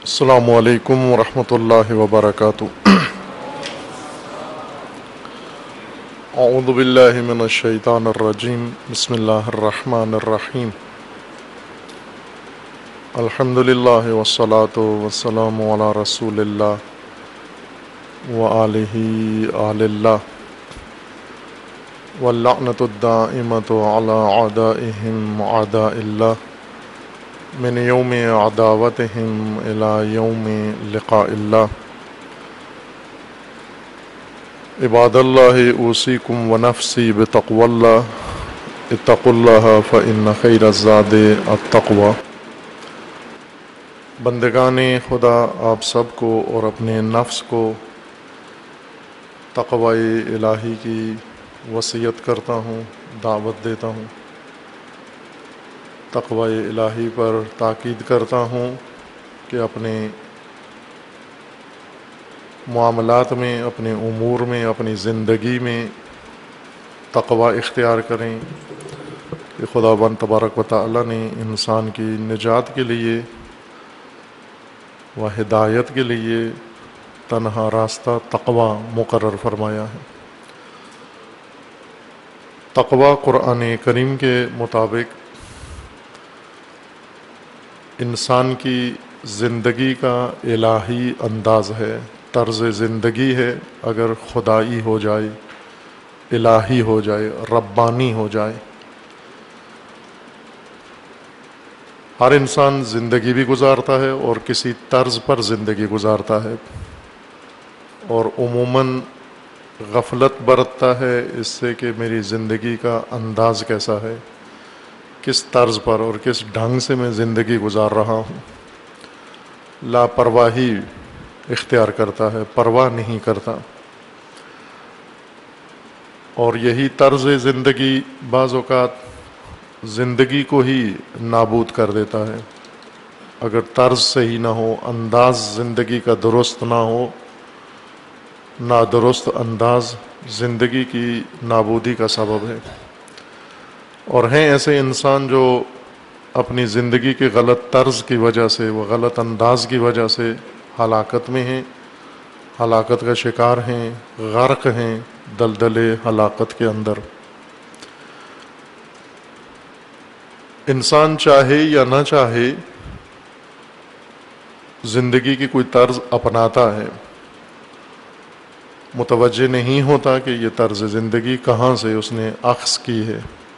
السلام علیکم ورحمۃ اللہ وبرکاتہ۔ اعوذ باللہ من الشیطان الرجیم، بسم اللہ الرحمن الرحیم۔ الحمد للہ والصلاة والسلام علی رسول اللہ وآلہ آل اللہ واللعنۃ الدائمۃ علی اعدائہم اعداء اللہ من یوم عداوتہم الی یوم لقاء اللہ۔ عباد اللہ اوصیکم ونفسی بتقوی اللہ، اتقوا اللہ فإن خیر الزاد التقوی۔ بندگان خدا، آپ سب کو اور اپنے نفس کو تقوی الہی کی وصیت کرتا ہوں، دعوت دیتا ہوں۔ تقوی الہی پر تاکید کرتا ہوں کہ اپنے معاملات میں، اپنے امور میں، اپنی زندگی میں تقوی اختیار کریں کہ خداوند تبارک و تعالی نے انسان کی نجات کے لیے و ہدایت کے لیے تنہا راستہ تقوی مقرر فرمایا ہے۔ تقوی قرآن کریم کے مطابق انسان کی زندگی کا الہی انداز ہے، طرز زندگی ہے۔ اگر خدائی ہو جائے، الہی ہو جائے، ربانی ہو جائے، ہر انسان زندگی بھی گزارتا ہے اور کسی طرز پر زندگی گزارتا ہے، اور عموماً غفلت برتتا ہے اس سے کہ میری زندگی کا انداز کیسا ہے، کس طرز پر اور کس ڈھنگ سے میں زندگی گزار رہا ہوں۔ لاپرواہی اختیار کرتا ہے، پرواہ نہیں کرتا، اور یہی طرز زندگی بعض اوقات زندگی کو ہی نابود کر دیتا ہے۔ اگر طرز صحیح نہ ہو، انداز زندگی کا درست نہ ہو، نادرست انداز زندگی کی نابودی کا سبب ہے۔ اور ہیں ایسے انسان جو اپنی زندگی کے غلط طرز کی وجہ سے، وہ غلط انداز کی وجہ سے ہلاکت میں ہیں، ہلاکت کا شکار ہیں، غرق ہیں دلدل ہلاکت کے اندر۔ انسان چاہے یا نہ چاہے زندگی کی کوئی طرز اپناتا ہے، متوجہ نہیں ہوتا کہ یہ طرز زندگی کہاں سے اس نے اخذ کی ہے۔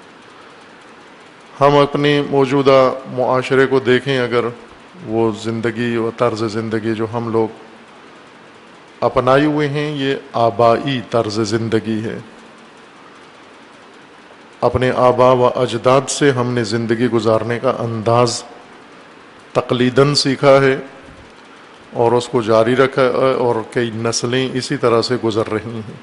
ہم اپنے موجودہ معاشرے کو دیکھیں، اگر وہ زندگی و طرز زندگی جو ہم لوگ اپنائے ہوئے ہیں، یہ آبائی طرز زندگی ہے۔ اپنے آبا و اجداد سے ہم نے زندگی گزارنے کا انداز تقلیداً سیکھا ہے اور اس کو جاری رکھا ہے، اور کئی نسلیں اسی طرح سے گزر رہی ہیں۔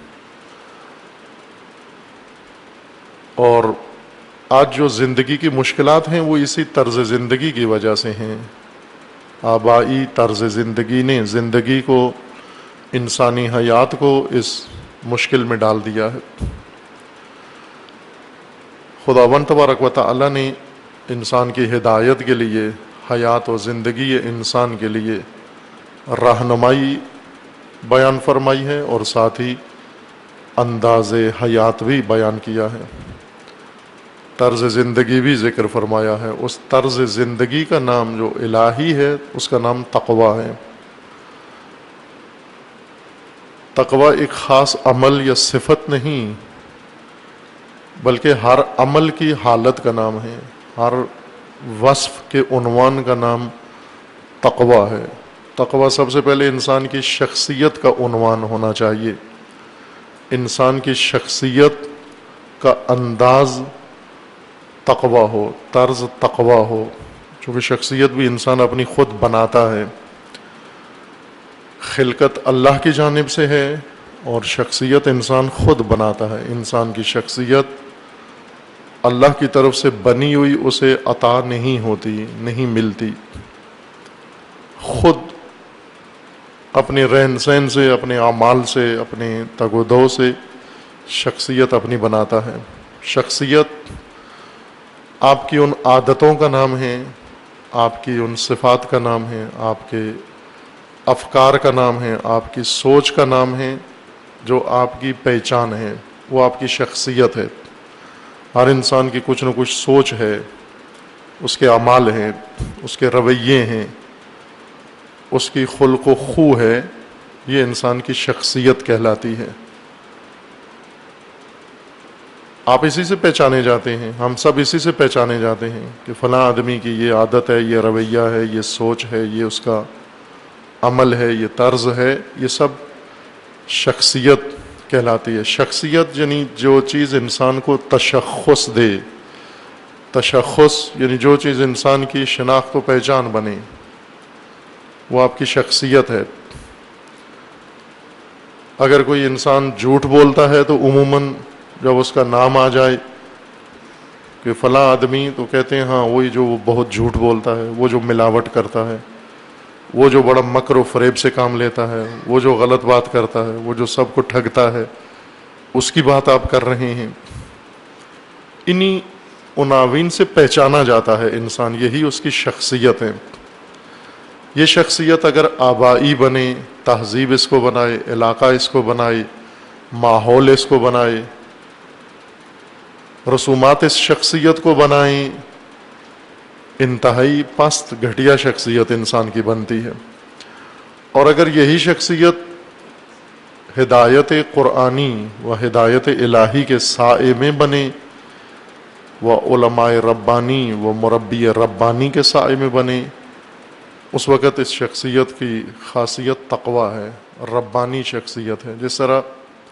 اور آج جو زندگی کی مشکلات ہیں وہ اسی طرز زندگی کی وجہ سے ہیں۔ آبائی طرز زندگی نے زندگی کو، انسانی حیات کو اس مشکل میں ڈال دیا ہے۔ خداوند تبارک و تعالی نے انسان کی ہدایت کے لیے، حیات و زندگی انسان کے لیے رہنمائی بیان فرمائی ہے، اور ساتھ ہی انداز حیات بھی بیان کیا ہے، طرز زندگی بھی ذکر فرمایا ہے۔ اس طرز زندگی کا نام جو الہی ہے، اس کا نام تقوی ہے۔ تقوی ایک خاص عمل یا صفت نہیں، بلکہ ہر عمل کی حالت کا نام ہے، ہر وصف کے عنوان کا نام تقوی ہے۔ تقوی سب سے پہلے انسان کی شخصیت کا عنوان ہونا چاہیے، انسان کی شخصیت کا انداز تقوی ہو، طرز تقوی ہو، چونکہ شخصیت بھی انسان اپنی خود بناتا ہے۔ خلقت اللہ کی جانب سے ہے اور شخصیت انسان خود بناتا ہے۔ انسان کی شخصیت اللہ کی طرف سے بنی ہوئی اسے عطا نہیں ہوتی، نہیں ملتی، خود اپنے رہن سہن سے، اپنے اعمال سے، اپنے تگ و دو سے شخصیت اپنی بناتا ہے۔ شخصیت آپ کی ان عادتوں کا نام ہے، آپ کی ان صفات کا نام ہے، آپ کے افکار کا نام ہے، آپ کی سوچ کا نام ہے، جو آپ کی پہچان ہے، وہ آپ کی شخصیت ہے۔ ہر انسان کی کچھ نہ کچھ سوچ ہے، اس کے اعمال ہیں، اس کے رویے ہیں، اس کی خلق و خو ہے، یہ انسان کی شخصیت کہلاتی ہے۔ آپ اسی سے پہچانے جاتے ہیں، ہم سب اسی سے پہچانے جاتے ہیں کہ فلاں آدمی کی یہ عادت ہے، یہ رویہ ہے، یہ سوچ ہے، یہ اس کا عمل ہے، یہ طرز ہے، یہ سب شخصیت کہلاتی ہے۔ شخصیت یعنی جو چیز انسان کو تشخص دے، تشخص یعنی جو چیز انسان کی شناخت و پہچان بنے، وہ آپ کی شخصیت ہے۔ اگر کوئی انسان جھوٹ بولتا ہے تو عموماً جب اس کا نام آ جائے کہ فلاں آدمی، تو کہتے ہیں ہاں وہی جو بہت جھوٹ بولتا ہے، وہ جو ملاوٹ کرتا ہے، وہ جو بڑا مکر و فریب سے کام لیتا ہے، وہ جو غلط بات کرتا ہے، وہ جو سب کو ٹھگتا ہے، اس کی بات آپ کر رہے ہیں۔ انہی عناوین سے پہچانا جاتا ہے انسان، یہی اس کی شخصیت ہے۔ یہ شخصیت اگر آبائی بنے، تہذیب اس کو بنائے، علاقہ اس کو بنائے، ماحول اس کو بنائے، رسومات اس شخصیت کو بنائیں، انتہائی پست گھٹیا شخصیت انسان کی بنتی ہے۔ اور اگر یہی شخصیت ہدایت قرآنی و ہدایت الہی کے سائے میں بنے، و علماء ربانی و مربی ربانی کے سائے میں بنے، اس وقت اس شخصیت کی خاصیت تقوی ہے، ربانی شخصیت ہے۔ جس طرح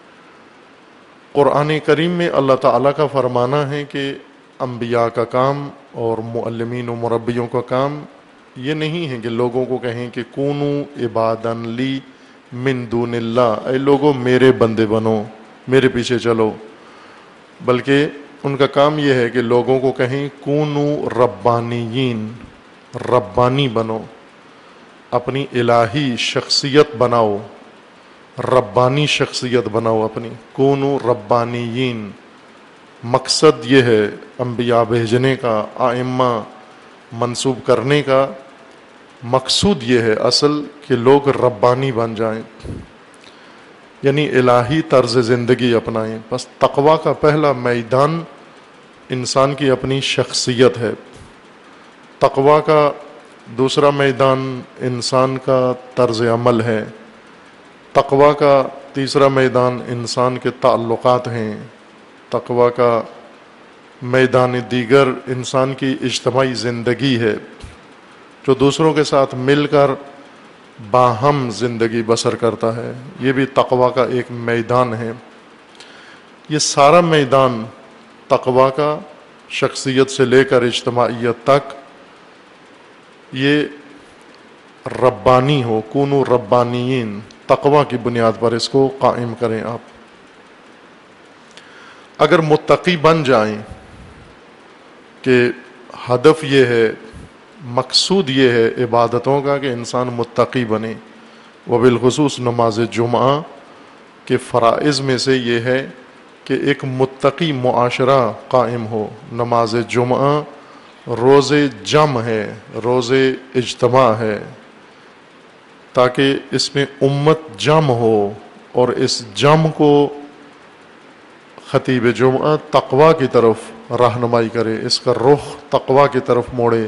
قرآن کریم میں اللہ تعالیٰ کا فرمانا ہے کہ انبیاء کا کام اور معلمین و مربیوں کا کام یہ نہیں ہے کہ لوگوں کو کہیں کہ کونو عبادا لی من دون اللہ، اے لوگوں میرے بندے بنو، میرے پیچھے چلو، بلکہ ان کا کام یہ ہے کہ لوگوں کو کہیں کونو ربانیین، ربانی بنو، اپنی الہی شخصیت بناؤ، ربانی شخصیت بناؤ اپنی، کونو ربانیین۔ مقصد یہ ہے انبیاء بھیجنے کا، ائمہ منصوب کرنے کا مقصود یہ ہے اصل کہ لوگ ربانی بن جائیں، یعنی الہی طرز زندگی اپنائیں۔ بس تقوی کا پہلا میدان انسان کی اپنی شخصیت ہے، تقوی کا دوسرا میدان انسان کا طرز عمل ہے، تقوی کا تیسرا میدان انسان کے تعلقات ہیں، تقوی کا میدان دیگر انسان کی اجتماعی زندگی ہے، جو دوسروں کے ساتھ مل کر باہم زندگی بسر کرتا ہے، یہ بھی تقوی کا ایک میدان ہے۔ یہ سارا میدان تقوی کا شخصیت سے لے کر اجتماعیت تک یہ ربانی ہو، کونو ربانیین، تقوی کی بنیاد پر اس کو قائم کریں آپ۔ اگر متقی بن جائیں کہ ہدف یہ ہے، مقصود یہ ہے عبادتوں کا کہ انسان متقی بنے، وبالخصوص نماز جمعہ کے فرائض میں سے یہ ہے کہ ایک متقی معاشرہ قائم ہو۔ نماز جمعہ روز جمع ہے، روز اجتماع ہے، تاکہ اس میں امت جمع ہو اور اس جمع کو خطیب جمعہ تقوی کی طرف رہنمائی کرے، اس کا رخ تقوی کی طرف موڑے۔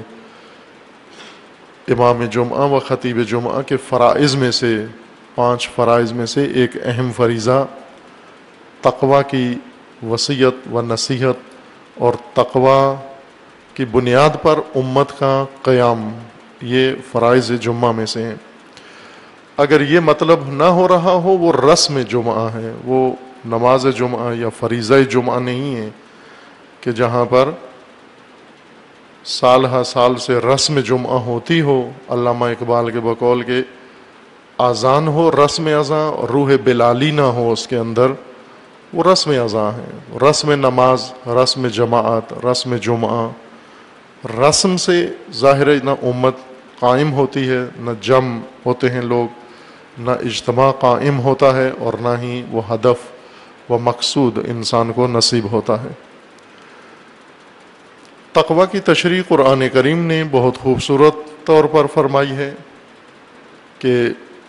امام جمعہ و خطیب جمعہ کے فرائض میں سے 5 فرائض میں سے ایک اہم فریضہ تقوی کی وصیت و نصیحت اور تقوی کی بنیاد پر امت کا قیام، یہ فرائض جمعہ میں سے ہیں۔ اگر یہ مطلب نہ ہو رہا ہو، وہ رسم جمعہ ہے، وہ نماز جمعہ یا فریضہ جمعہ نہیں ہے کہ جہاں پر سال ہا سال سے رسم جمعہ ہوتی ہو، علامہ اقبال کے بقول کے اذان ہو، رسم اذان، اور روح بلالی نہ ہو اس کے اندر، وہ رسم اذان ہے۔ رسم نماز، رسم جماعت، رسم جمعہ، رسم سے ظاہر ہے نہ امت قائم ہوتی ہے، نہ جمع ہوتے ہیں لوگ، نہ اجتماع قائم ہوتا ہے، اور نہ ہی وہ ہدف و مقصود انسان کو نصیب ہوتا ہے۔ تقوی کی تشریح قرآن کریم نے بہت خوبصورت طور پر فرمائی ہے کہ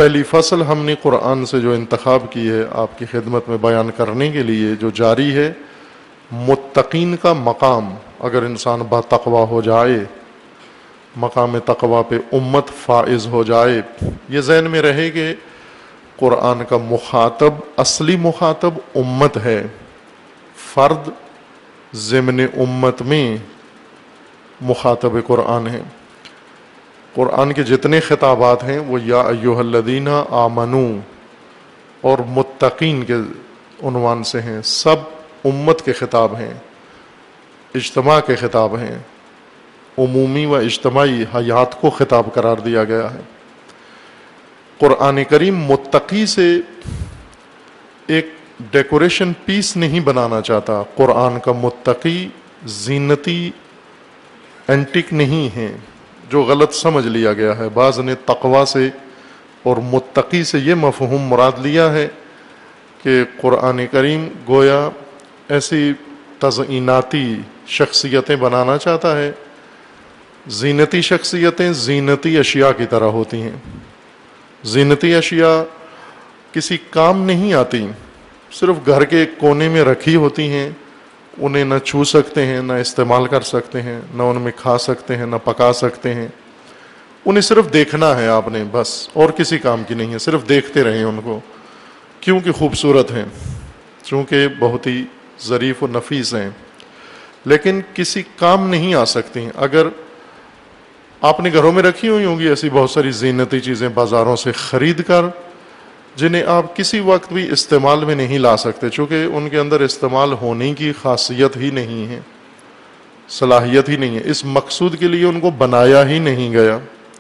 پہلی فصل ہم نے قرآن سے جو انتخاب کی ہے آپ کی خدمت میں بیان کرنے کے لیے جو جاری ہے، متقین کا مقام، اگر انسان با تقوی ہو جائے، مقام تقوی پہ امت فائز ہو جائے، یہ ذہن میں رہے کہ قرآن کا مخاطب، اصلی مخاطب امت ہے، فرد ضمن امت میں مخاطب قرآن ہے۔ قرآن کے جتنے خطابات ہیں وہ یا ایھا الذین آمنو اور متقین کے عنوان سے ہیں، سب امت کے خطاب ہیں، اجتماع کے خطاب ہیں، عمومی و اجتماعی حیات کو خطاب قرار دیا گیا ہے۔ قرآن کریم متقی سے ایک ڈیکوریشن پیس نہیں بنانا چاہتا۔ قرآن کا متقی زینتی اینٹک نہیں ہے، جو غلط سمجھ لیا گیا ہے۔ بعض نے تقوی سے اور متقی سے یہ مفہوم مراد لیا ہے کہ قرآن کریم گویا ایسی تزئیناتی شخصیتیں بنانا چاہتا ہے۔ زینتی شخصیتیں زینتی اشیاء کی طرح ہوتی ہیں۔ زینتی اشیاء کسی کام نہیں آتی، صرف گھر کے ایک کونے میں رکھی ہوتی ہیں، انہیں نہ چھو سکتے ہیں، نہ استعمال کر سکتے ہیں، نہ ان میں کھا سکتے ہیں، نہ پکا سکتے ہیں، انہیں صرف دیکھنا ہے آپ نے، بس، اور کسی کام کی نہیں ہے، صرف دیکھتے رہیں ان کو، کیونکہ خوبصورت ہیں، چونکہ بہت ہی ظریف و نفیس ہیں، لیکن کسی کام نہیں آ سکتی۔ اگر آپ نے گھروں میں رکھی ہوئی ہوں گی ایسی بہت ساری زینتی چیزیں بازاروں سے خرید کر، جنہیں آپ کسی وقت بھی استعمال میں نہیں لا سکتے، چونکہ ان کے اندر استعمال ہونے کی خاصیت ہی نہیں ہے، صلاحیت ہی نہیں ہے، اس مقصود کے لیے ان کو بنایا ہی نہیں گیا۔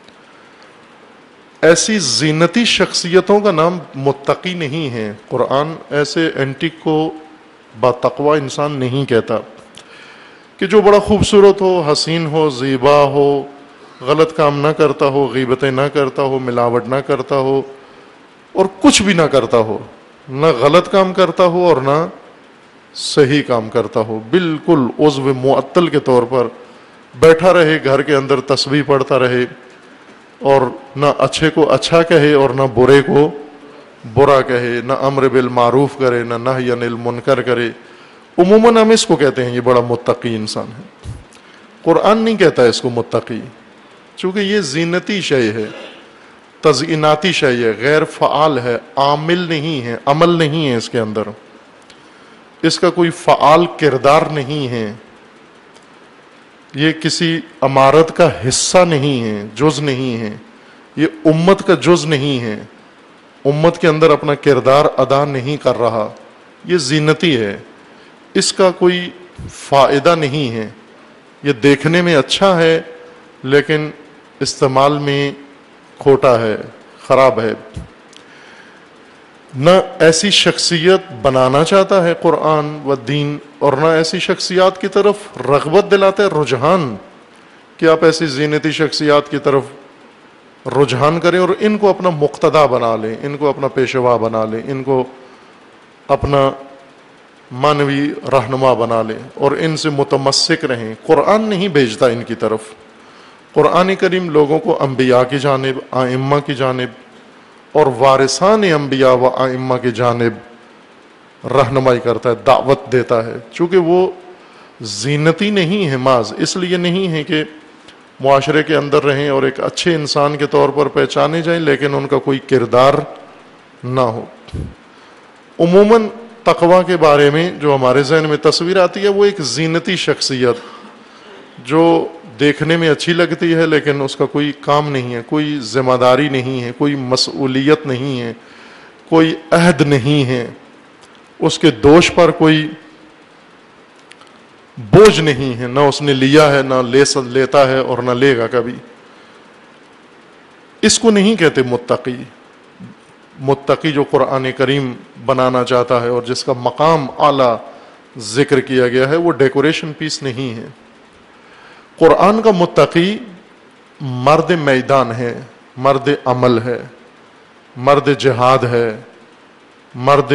ایسی زینتی شخصیتوں کا نام متقی نہیں ہے۔ قرآن ایسے اینٹک کو با تقوی انسان نہیں کہتا کہ جو بڑا خوبصورت ہو، حسین ہو، زیبا ہو، غلط کام نہ کرتا ہو، غیبتیں نہ کرتا ہو، ملاوٹ نہ کرتا ہو، اور کچھ بھی نہ کرتا ہو، نہ غلط کام کرتا ہو اور نہ صحیح کام کرتا ہو، بالکل عضو معطل کے طور پر بیٹھا رہے، گھر کے اندر تسبیح پڑھتا رہے، اور نہ اچھے کو اچھا کہے اور نہ برے کو برا کہے، نہ امر بالمعروف کرے، نہ نہی عن المنکر کرے۔ عموماً ہم اس کو کہتے ہیں یہ بڑا متقی انسان ہے۔ قرآن نہیں کہتا اس کو متقی، چونکہ یہ زینتی شے ہے، تزئیناتی شے ہے، غیر فعال ہے، عامل نہیں ہے، عمل نہیں ہے اس کے اندر، اس کا کوئی فعال کردار نہیں ہے، یہ کسی عمارت کا حصہ نہیں ہے، جز نہیں ہے، یہ امت کا جز نہیں ہے، امت کے اندر اپنا کردار ادا نہیں کر رہا، یہ زینتی ہے، اس کا کوئی فائدہ نہیں ہے، یہ دیکھنے میں اچھا ہے لیکن استعمال میں کھوٹا ہے، خراب ہے۔ نہ ایسی شخصیت بنانا چاہتا ہے قرآن و دین، اور نہ ایسی شخصیات کی طرف رغبت دلاتا ہے، رجحان، کہ آپ ایسی زینتی شخصیات کی طرف رجحان کریں اور ان کو اپنا مقتدا بنا لیں، ان کو اپنا پیشوا بنا لیں، ان کو اپنا مانوی رہنما بنا لیں اور ان سے متمسک رہیں۔ قرآن نہیں بھیجتا ان کی طرف۔ قرآن کریم لوگوں کو انبیاء کی جانب، ائمہ کی جانب اور وارثان انبیاء و ائمہ کی جانب رہنمائی کرتا ہے، دعوت دیتا ہے، چونکہ وہ زینتی نہیں ہے، محض اس لیے نہیں ہے کہ معاشرے کے اندر رہیں اور ایک اچھے انسان کے طور پر پہچانے جائیں لیکن ان کا کوئی کردار نہ ہو۔ عموماً تقوی کے بارے میں جو ہمارے ذہن میں تصویر آتی ہے وہ ایک زینتی شخصیت جو دیکھنے میں اچھی لگتی ہے لیکن اس کا کوئی کام نہیں ہے، کوئی ذمہ داری نہیں ہے، کوئی مسئولیت نہیں ہے، کوئی عہد نہیں ہے، اس کے دوش پر کوئی بوجھ نہیں ہے، نہ اس نے لیا ہے، نہ لیتا ہے اور نہ لے گا کبھی۔ اس کو نہیں کہتے متقی۔ متقی جو قرآن کریم بنانا چاہتا ہے اور جس کا مقام اعلیٰ ذکر کیا گیا ہے وہ ڈیکوریشن پیس نہیں ہے۔ قرآن کا متقی مرد میدان ہے، مرد عمل ہے، مرد جہاد ہے، مرد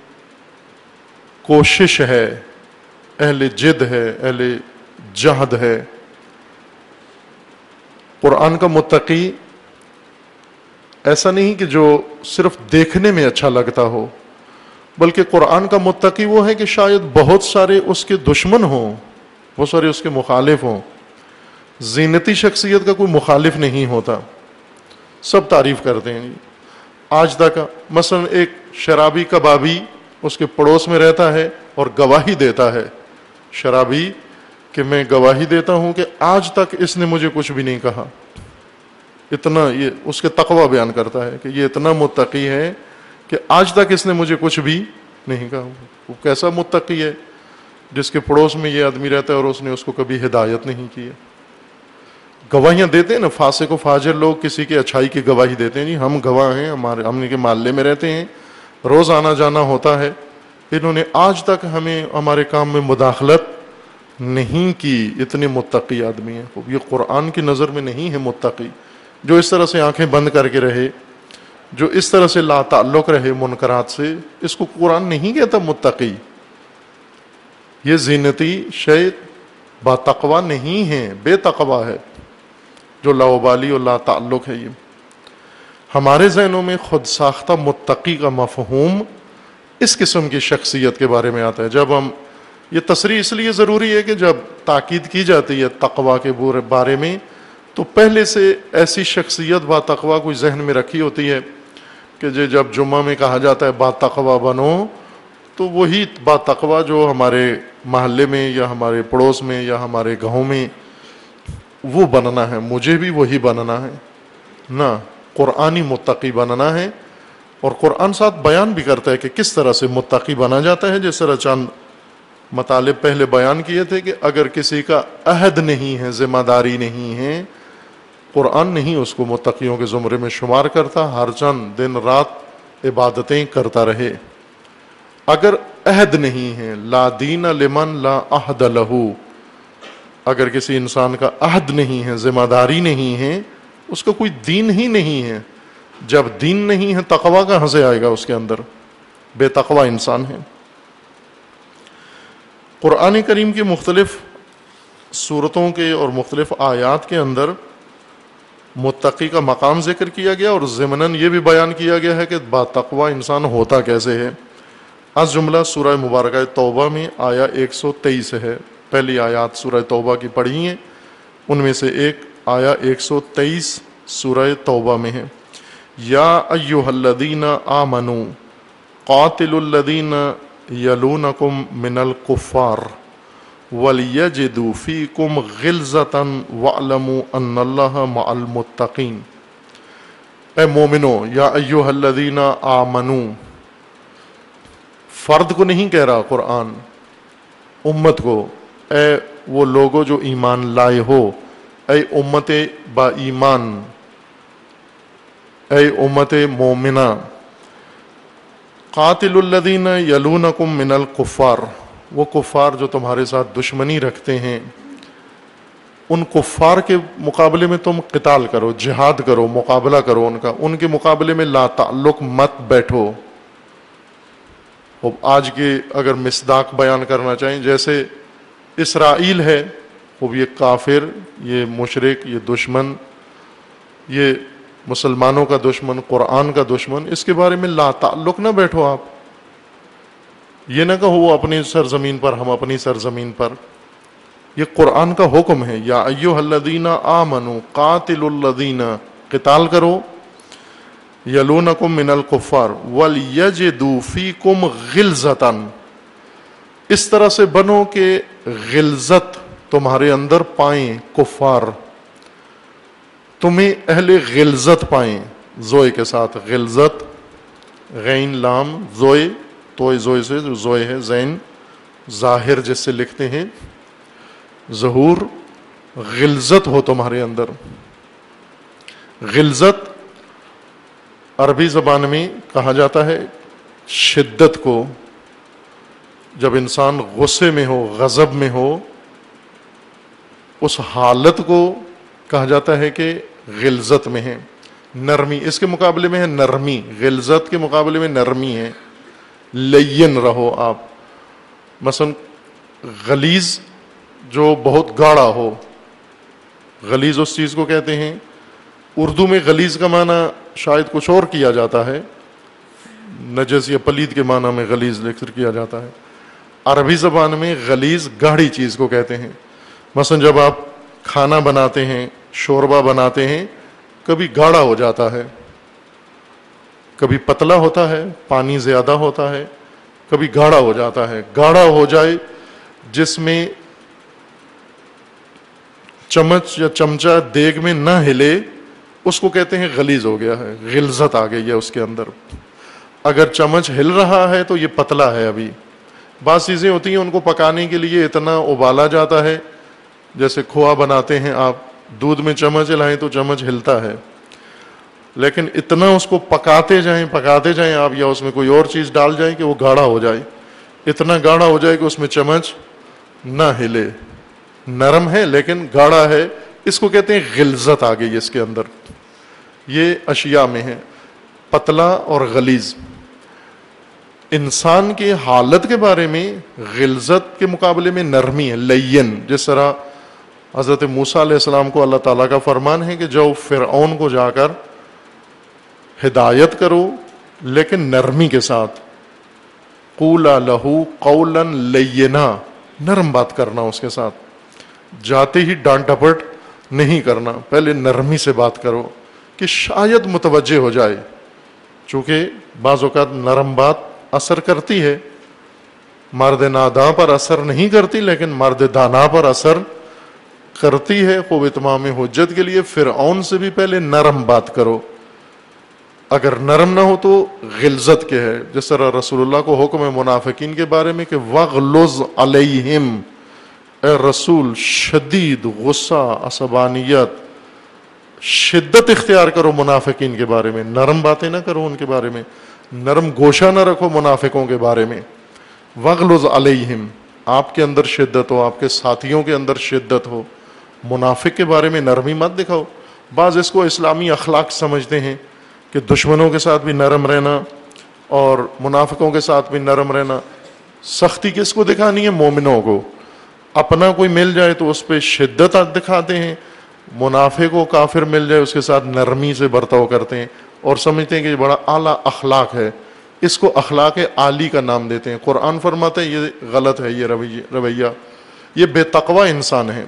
کوشش ہے، اہل جد ہے، اہل جہد ہے۔ قرآن کا متقی ایسا نہیں کہ جو صرف دیکھنے میں اچھا لگتا ہو، بلکہ قرآن کا متقی وہ ہے کہ شاید بہت سارے اس کے دشمن ہوں، بہت سارے اس کے مخالف ہوں، زینتی شخصیت کا کوئی مخالف نہیں ہوتا، سب تعریف کرتے ہیں. آج تک مثلا ایک شرابی کبابی اس کے پڑوس میں رہتا ہے اور گواہی دیتا ہے، شرابی کہ میں گواہی دیتا ہوں کہ آج تک اس نے مجھے کچھ بھی نہیں کہا. اتنا یہ اس کے تقوی بیان کرتا ہے کہ یہ اتنا متقی ہے کہ آج تک اس نے مجھے کچھ بھی نہیں کہا. وہ کیسا متقی ہے جس کے پڑوس میں یہ آدمی رہتا ہے اور اس نے اس کو کبھی ہدایت نہیں کی ہے. گواہیاں دیتے ہیں نا فاسق و فاجر لوگ، کسی کی اچھائی کی گواہی دیتے ہیں، جی ہم گواہ ہیں، ہم ان کے محلے میں رہتے ہیں، روز آنا جانا ہوتا ہے، انہوں نے آج تک ہمیں ہمارے کام میں مداخلت نہیں کی. اتنے متقی آدمی ہیں. یہ قرآن کی نظر میں نہیں ہے متقی. جو اس طرح سے آنکھیں بند کر کے رہے، جو اس طرح سے لا تعلق رہے منکرات سے، اس کو قرآن نہیں کہتا متقی. یہ زینتی شے با تقوی نہیں ہے، بے تقوی ہے جو لاوبالی اور لا تعلق ہے. یہ ہمارے ذہنوں میں خود ساختہ متقی کا مفہوم اس قسم کی شخصیت کے بارے میں آتا ہے. جب ہم یہ تصریح اس لیے ضروری ہے کہ جب تاکید کی جاتی ہے تقوی کے بارے میں تو پہلے سے ایسی شخصیت با تقوی کوئی ذہن میں رکھی ہوتی ہے کہ جب جمعہ میں کہا جاتا ہے با تقوی بنو، تو وہی با تقوی جو ہمارے محلے میں یا ہمارے پڑوس میں یا ہمارے گاؤں میں وہ بننا ہے، مجھے بھی وہی بننا ہے نا، قرآنی متقی بننا ہے. اور قرآن ساتھ بیان بھی کرتا ہے کہ کس طرح سے متقی بنا جاتا ہے. جس طرح چند مطالب پہلے بیان کیے تھے کہ اگر کسی کا عہد نہیں ہے، ذمہ داری نہیں ہے، قرآن نہیں اس کو متقیوں کے زمرے میں شمار کرتا. ہر چند دن رات عبادتیں کرتا رہے. اگر عہد نہیں ہے، لا دین لمن لا عہد لہو، اگر کسی انسان کا عہد نہیں ہے، ذمہ داری نہیں ہے، اس کا کوئی دین ہی نہیں ہے. جب دین نہیں ہے تقوی کہاں سے آئے گا اس کے اندر؟ بے تقوی انسان ہے. قرآن کریم کی مختلف صورتوں کے اور مختلف آیات کے اندر متقی کا مقام ذکر کیا گیا اور ضمناً یہ بھی بیان کیا گیا ہے کہ با تقوی انسان ہوتا کیسے ہے. از جملہ سورہ مبارکہ توبہ میں آیا 123 ہے. پہلی آیات سورہ توبہ کی پڑھی ہیں، ان میں سے ایک آیا 123 سورہ توبہ میں ہے. یا ایھا الذین آمنوا قاتلوا الذین یلونکم من الکفار ولیجدوا فیکم غلظۃ واعلموا ان اللہ مع المتقین. اے مومنو، یا ایھا الذین آمنوا، فرد کو نہیں کہہ رہا قرآن، امت کو. اے وہ لوگو جو ایمان لائے ہو، اے امت با ایمان، اے امت مومنہ. قاتل الذین یلونکم من الکفار، وہ کفار جو تمہارے ساتھ دشمنی رکھتے ہیں، ان کفار کے مقابلے میں تم قتال کرو، جہاد کرو، مقابلہ کرو ان کا. ان کے مقابلے میں لا تعلق مت بیٹھو. آج کے اگر مصداق بیان کرنا چاہیں، جیسے اسرائیل ہے، وہ یہ کافر، یہ مشرک، یہ دشمن، یہ مسلمانوں کا دشمن، قرآن کا دشمن، اس کے بارے میں لا تعلق نہ بیٹھو. آپ یہ نہ کہو وہ اپنی سرزمین پر، ہم اپنی سرزمین پر. یہ قرآن کا حکم ہے. یا ایھا الذین آمنوا قاتلوا الذین، قتال کرو، یلونکم من الکفار ولیجدوا فیکم غلظۃ، اس طرح سے بنو کہ غلظت تمہارے اندر پائیں کفار، تمہیں اہل غلظت پائیں. زوئے کے ساتھ غلظت، غین لام زوئے، توئے زوئے سے جو زوئے ہے، زین ظاہر جس سے لکھتے ہیں، ظہور، غلظت ہو تمہارے اندر. غلظت عربی زبان میں کہا جاتا ہے شدت کو. جب انسان غصے میں ہو، غضب میں ہو، اس حالت کو کہا جاتا ہے کہ غلظت میں ہے. نرمی اس کے مقابلے میں ہے نرمی، غلظت کے مقابلے میں نرمی ہے. لین رہو آپ. مثلا غلیظ جو بہت گاڑا ہو، غلیظ اس چیز کو کہتے ہیں. اردو میں غلیظ کا معنی شاید کچھ اور کیا جاتا ہے، نجس یا پلید کے معنی میں غلیظ ذکر کیا جاتا ہے. عربی زبان میں غلیظ گاڑھی چیز کو کہتے ہیں. مثلا جب آپ کھانا بناتے ہیں، شوربہ بناتے ہیں، کبھی گاڑھا ہو جاتا ہے، کبھی پتلا ہوتا ہے، پانی زیادہ ہوتا ہے، کبھی گاڑھا ہو جاتا ہے. گاڑھا ہو جائے جس میں چمچ یا چمچہ دیگ میں نہ ہلے، اس کو کہتے ہیں غلیظ ہو گیا ہے، غلظت آ گئی ہے اس کے اندر. اگر چمچ ہل رہا ہے تو یہ پتلا ہے. ابھی بعض چیزیں ہوتی ہیں ان کو پکانے کے لیے اتنا ابالا جاتا ہے، جیسے کھوआ بناتے ہیں آپ، دودھ میں چمچ ہلائیں تو چمچ ہلتا ہے، لیکن اتنا اس کو پکاتے جائیں آپ، یا اس میں کوئی اور چیز ڈال جائیں کہ وہ گاڑھا ہو جائے، اتنا گاڑھا ہو جائے کہ اس میں چمچ نہ ہلے. نرم ہے لیکن گاڑھا ہے، اس کو کہتے ہیں غلظت آ گئی اس کے اندر. یہ اشیاء میں ہے پتلا اور غلیظ. انسان کی حالت کے بارے میں غلظت کے مقابلے میں نرمی ہے، لین. جس طرح حضرت موسیٰ علیہ السلام کو اللہ تعالیٰ کا فرمان ہے کہ جو فرعون کو جا کر ہدایت کرو لیکن نرمی کے ساتھ. قولا لہو قولا لینا، نرم بات کرنا اس کے ساتھ، جاتے ہی ڈانٹ ڈپٹ نہیں کرنا، پہلے نرمی سے بات کرو کہ شاید متوجہ ہو جائے. چونکہ بعض اوقات نرم بات اثر کرتی ہے، مرد ناداں پر اثر نہیں کرتی لیکن مرد دانا پر اثر کرتی ہے. خوب اتمام حجت کے لیے فرعون سے بھی پہلے نرم بات کرو. اگر نرم نہ ہو تو غلظت کے ہے. جس طرح رسول اللہ کو حکم ہے منافقین کے بارے میں کہ وغلظ علیہم، اے رسول شدید غصہ، عصبانیت، شدت اختیار کرو منافقین کے بارے میں، نرم باتیں نہ کرو ان کے بارے میں، نرم گوشہ نہ رکھو منافقوں کے بارے میں. وغلظ علیہم، آپ کے اندر شدت ہو، آپ کے ساتھیوں کے اندر شدت ہو، منافق کے بارے میں نرمی مت دکھاؤ. بعض اس کو اسلامی اخلاق سمجھتے ہیں کہ دشمنوں کے ساتھ بھی نرم رہنا اور منافقوں کے ساتھ بھی نرم رہنا. سختی کس کو دکھانی ہے؟ مومنوں کو. اپنا کوئی مل جائے تو اس پہ شدت دکھاتے ہیں، منافق کو کافر مل جائے اس کے ساتھ نرمی سے برتاؤ کرتے ہیں اور سمجھتے ہیں کہ یہ بڑا اعلیٰ اخلاق ہے. اس کو اخلاق عالی کا نام دیتے ہیں. قرآن فرماتا ہے یہ غلط ہے، یہ رویہ، یہ بے تقوی انسان ہے.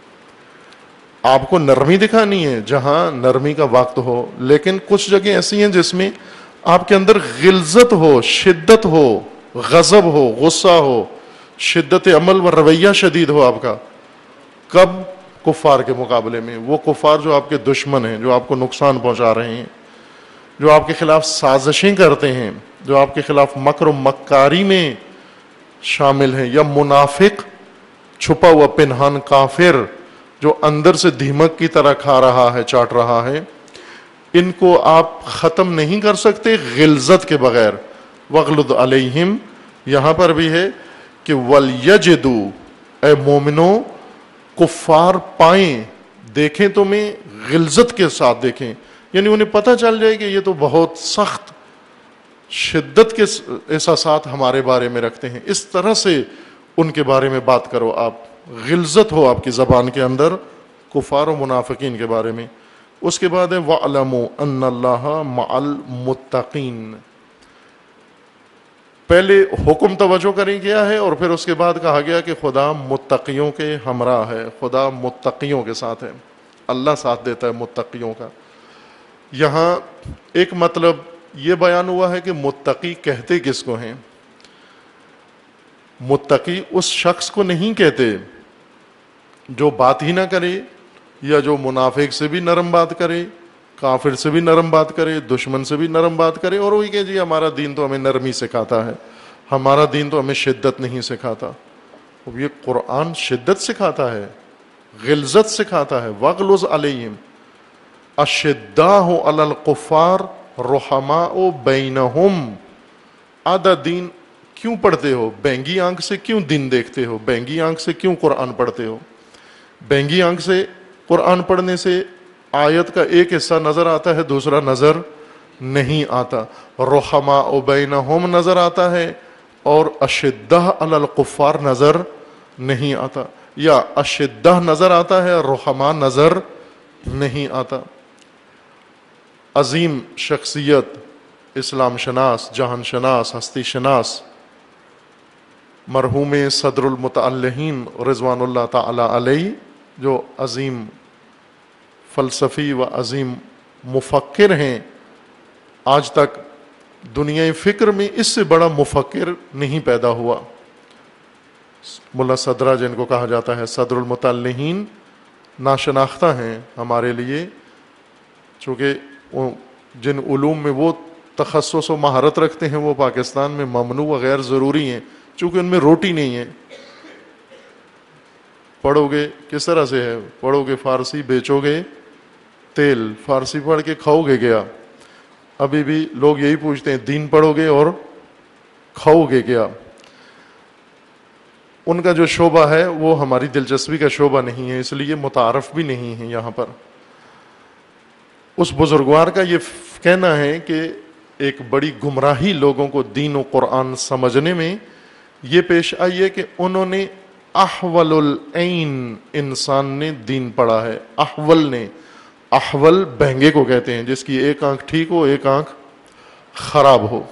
آپ کو نرمی دکھانی ہے جہاں نرمی کا وقت ہو، لیکن کچھ جگہ ایسی ہیں جس میں آپ کے اندر غلظت ہو، شدت ہو، غضب ہو، غصہ ہو، شدت عمل و رویہ شدید ہو آپ کا. کب؟ کفار کے مقابلے میں. وہ کفار جو آپ کے دشمن ہیں، جو آپ کو نقصان پہنچا رہے ہیں، جو آپ کے خلاف سازشیں کرتے ہیں، جو آپ کے خلاف مکر و مکاری میں شامل ہیں، یا منافق، چھپا ہوا پنہان کافر جو اندر سے دیمک کی طرح کھا رہا ہے، چاٹ رہا ہے. ان کو آپ ختم نہیں کر سکتے غلظت کے بغیر. وغلظ علیہم یہاں پر بھی ہے کہ وَلْيَجِدُوا، اے مومنوں کفار پائیں، دیکھیں تمہیں غلظت کے ساتھ دیکھیں، یعنی انہیں پتہ چل جائے کہ یہ تو بہت سخت شدت کے احساسات ہمارے بارے میں رکھتے ہیں. اس طرح سے ان کے بارے میں بات کرو، آپ غلظت ہو آپ کی زبان کے اندر کفار و منافقین کے بارے میں. اس کے بعد ہے وَاعْلَمُوا أَنَّ اللَّهَ مَعَ الْمُتَّقِينَ. پہلے حکم توجہ کریں کیا ہے اور پھر اس کے بعد کہا گیا کہ خدا متقیوں کے ہمراہ ہے، خدا متقیوں کے ساتھ ہے، اللہ ساتھ دیتا ہے متقیوں کا. یہاں ایک مطلب یہ بیان ہوا ہے کہ متقی کہتے کس کو ہیں؟ متقی اس شخص کو نہیں کہتے جو بات ہی نہ کرے، یا جو منافق سے بھی نرم بات کرے، کافر سے بھی نرم بات کرے، دشمن سے بھی نرم بات کرے، اور وہی کہ جی ہمارا دین تو ہمیں نرمی سکھاتا ہے، ہمارا دین تو ہمیں شدت نہیں سکھاتا. یہ قرآن شدت سکھاتا ہے، غلظت سکھاتا ہے. وَغْلُظْ عَلَيْهِمْ أَشِدَّاءُ عَلَى الْكُفَّارِ رُحَمَاءُ بَيْنَهُمْ. آدھا دین کیوں پڑھتے ہو؟ بینگی آنکھ سے کیوں دن دیکھتے ہو؟ بینگی آنکھ سے کیوں قرآن پڑھتے ہو؟ بینگی آنکھ سے قرآن پڑھنے سے آیت کا ایک حصہ نظر آتا ہے، دوسرا نظر نہیں آتا. رحماء بینہم نظر آتا ہے اور اشدہ علی الکفار نظر نہیں آتا، یا اشدہ نظر آتا ہے، رحماء نظر نہیں آتا. عظیم شخصیت، اسلام شناس، جہان شناس، ہستی شناس، مرحوم صدر المتعلحین رضوان اللہ تعالی علیہ، جو عظیم فلسفی و عظیم مفکر ہیں، آج تک دنیا فکر میں اس سے بڑا مفکر نہیں پیدا ہوا۔ ملا صدرہ جن کو کہا جاتا ہے صدر المتعلحین، ناشناختہ ہیں ہمارے لیے، چونکہ جن علوم میں وہ تخصص و مہارت رکھتے ہیں وہ پاکستان میں ممنوع و غیر ضروری ہیں، چونکہ ان میں روٹی نہیں ہے۔ پڑھو گے کس طرح سے ہے، پڑھو گے فارسی، بیچو گے تیل، فارسی پڑھ کے کھاؤ گے کیا؟ ابھی بھی لوگ یہی پوچھتے ہیں دین پڑھو گے اور کھاؤ گے کیا؟ ان کا جو شعبہ ہے وہ ہماری دلچسپی کا شعبہ نہیں ہے، اس لیے متعارف بھی نہیں ہے یہاں پر۔ اس بزرگوار کا یہ کہنا ہے کہ ایک بڑی گمراہی لوگوں کو دین و قرآن سمجھنے میں یہ پیش آئی ہے کہ انہوں نے احول العین انسان نے دین پڑھا ہے۔ احول نے، احول بہنگے کو کہتے ہیں جس کی ایک آنکھ ٹھیک ہو ایک آنکھ خراب ہو،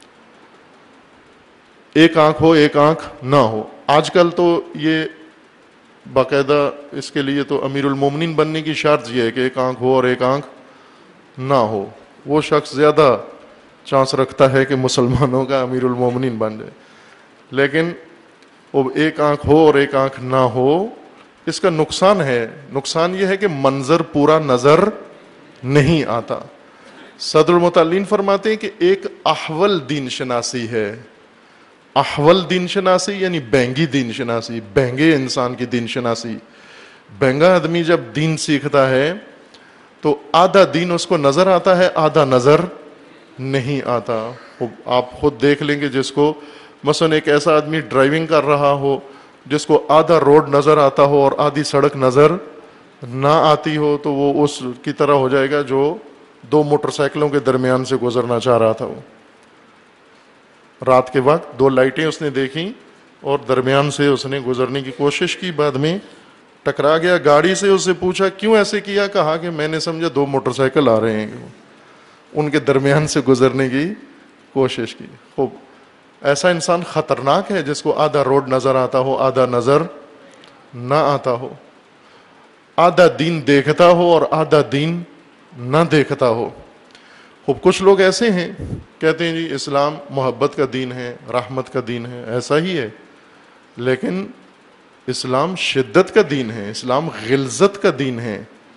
ایک آنکھ ہو ایک آنکھ نہ ہو۔ آج کل تو یہ باقاعدہ اس کے لیے تو امیر المومنین بننے کی شرط یہ ہے کہ ایک آنکھ ہو اور ایک آنکھ نہ ہو، وہ شخص زیادہ چانس رکھتا ہے کہ مسلمانوں کا امیر المومنین بن جائے۔ لیکن وہ ایک آنکھ ہو اور ایک آنکھ نہ ہو، اس کا نقصان ہے۔ نقصان یہ ہے کہ منظر پورا نظر نہیں آتا۔ صدر المتعلین فرماتے ہیں کہ ایک احول دین شناسی ہے۔ احول دین شناسی یعنی بہنگی دین شناسی، بہنگے انسان کی دین شناسی۔ بہنگا آدمی جب دین سیکھتا ہے تو آدھا دین اس کو نظر آتا ہے، آدھا نظر نہیں آتا۔ آپ خود دیکھ لیں گے، جس کو مثلا ایک ایسا آدمی ڈرائیونگ کر رہا ہو جس کو آدھا روڈ نظر آتا ہو اور آدھی سڑک نظر نہ آتی ہو، تو وہ اس کی طرح ہو جائے گا جو دو موٹر سائیکلوں کے درمیان سے گزرنا چاہ رہا تھا۔ وہ رات کے وقت دو لائٹیں اس نے دیکھیں اور درمیان سے اس نے گزرنے کی کوشش کی، بعد میں ٹکرا گیا گاڑی سے۔ اس سے پوچھا کیوں ایسے کیا؟ کہا کہ میں نے سمجھا دو موٹر سائیکل آ رہے ہیں، ان کے درمیان سے گزرنے کی کوشش کی۔ خوب ایسا انسان خطرناک ہے جس کو آدھا روڈ نظر آتا ہو، آدھا نظر نہ آتا ہو، آدھا دین دیکھتا ہو اور آدھا دین نہ دیکھتا ہو۔ خوب کچھ لوگ ایسے ہیں کہتے ہیں جی اسلام محبت کا دین ہے، رحمت کا دین ہے، ایسا ہی ہے، لیکن اسلام شدت کا دین ہے، اسلام غلظت کا دین ہے،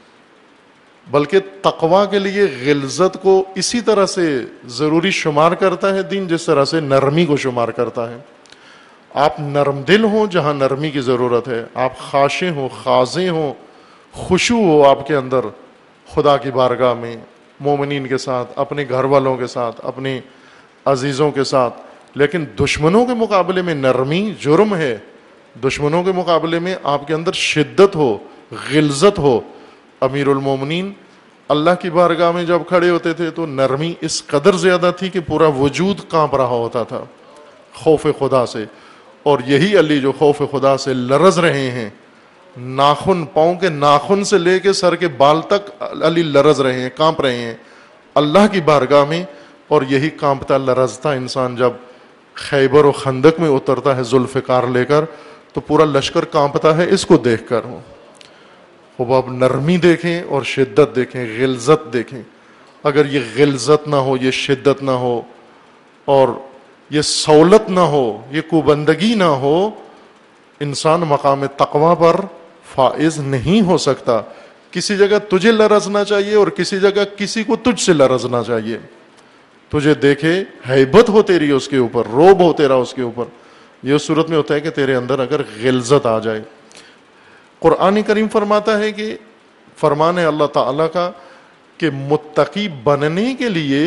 بلکہ تقویٰ کے لیے غلظت کو اسی طرح سے ضروری شمار کرتا ہے دین جس طرح سے نرمی کو شمار کرتا ہے۔ آپ نرم دل ہوں جہاں نرمی کی ضرورت ہے، آپ خاشع ہوں، خاضع ہوں، خشوع ہو آپ کے اندر خدا کی بارگاہ میں، مومنین کے ساتھ، اپنے گھر والوں کے ساتھ، اپنے عزیزوں کے ساتھ، لیکن دشمنوں کے مقابلے میں نرمی جرم ہے۔ دشمنوں کے مقابلے میں آپ کے اندر شدت ہو، غلظت ہو۔ امیر المومنین اللہ کی بارگاہ میں جب کھڑے ہوتے تھے تو نرمی اس قدر زیادہ تھی کہ پورا وجود کانپ رہا ہوتا تھا خوف خدا سے۔ اور یہی علی جو خوف خدا سے لرز رہے ہیں، ناخن، پاؤں کے ناخن سے لے کے سر کے بال تک علی لرز رہے ہیں، کانپ رہے ہیں اللہ کی بارگاہ میں۔ اور یہی کانپتا لرزتا انسان جب خیبر و خندق میں اترتا ہے ذوالفقار لے کر تو پورا لشکر کانپتا ہے اس کو دیکھ کر۔ اب آپ نرمی دیکھیں اور شدت دیکھیں، غلظت دیکھیں۔ اگر یہ غلظت نہ ہو، یہ شدت نہ ہو، اور یہ سہولت نہ ہو، یہ کوبندگی نہ ہو، انسان مقام تقویٰ پر فائز نہیں ہو سکتا۔ کسی جگہ تجھے لرزنا چاہیے اور کسی جگہ کسی کو تجھ سے لرزنا چاہیے۔ تجھے دیکھے ہیبت ہو تیری اس کے اوپر، روب ہو تیرا اس کے اوپر۔ یہ اس صورت میں ہوتا ہے کہ تیرے اندر اگر غلظت آ جائے۔ قرآن کریم فرماتا ہے کہ فرمان ہے اللہ تعالیٰ کا کہ متقی بننے کے لیے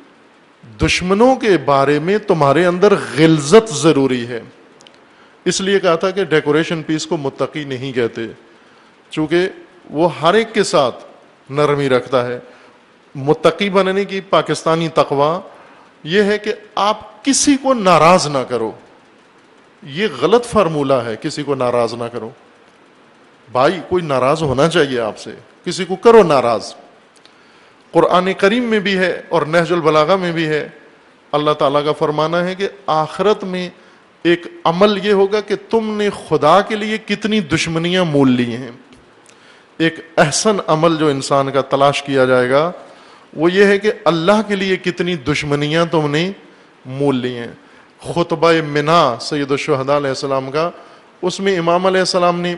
دشمنوں کے بارے میں تمہارے اندر غلظت ضروری ہے۔ اس لیے کہا تھا کہ ڈیکوریشن پیس کو متقی نہیں کہتے، چونکہ وہ ہر ایک کے ساتھ نرمی رکھتا ہے۔ متقی بننے کی پاکستانی تقویٰ یہ ہے کہ آپ کسی کو ناراض نہ کرو۔ یہ غلط فارمولہ ہے، کسی کو ناراض نہ کرو۔ بھائی کوئی ناراض ہونا چاہیے آپ سے، کسی کو کرو ناراض۔ قرآن کریم میں بھی ہے اور نہج البلاغہ میں بھی ہے. اللہ تعالیٰ کا فرمانا ہے کہ آخرت میں ایک عمل یہ ہوگا کہ تم نے خدا کے لیے کتنی دشمنیاں مول لی ہیں. ایک احسن عمل جو انسان کا تلاش کیا جائے گا وہ یہ ہے کہ اللہ کے لیے کتنی دشمنیاں تم نے مول لی ہیں. خطبہ منا سید الشہداء علیہ السلام کا، اس میں امام علیہ السلام نے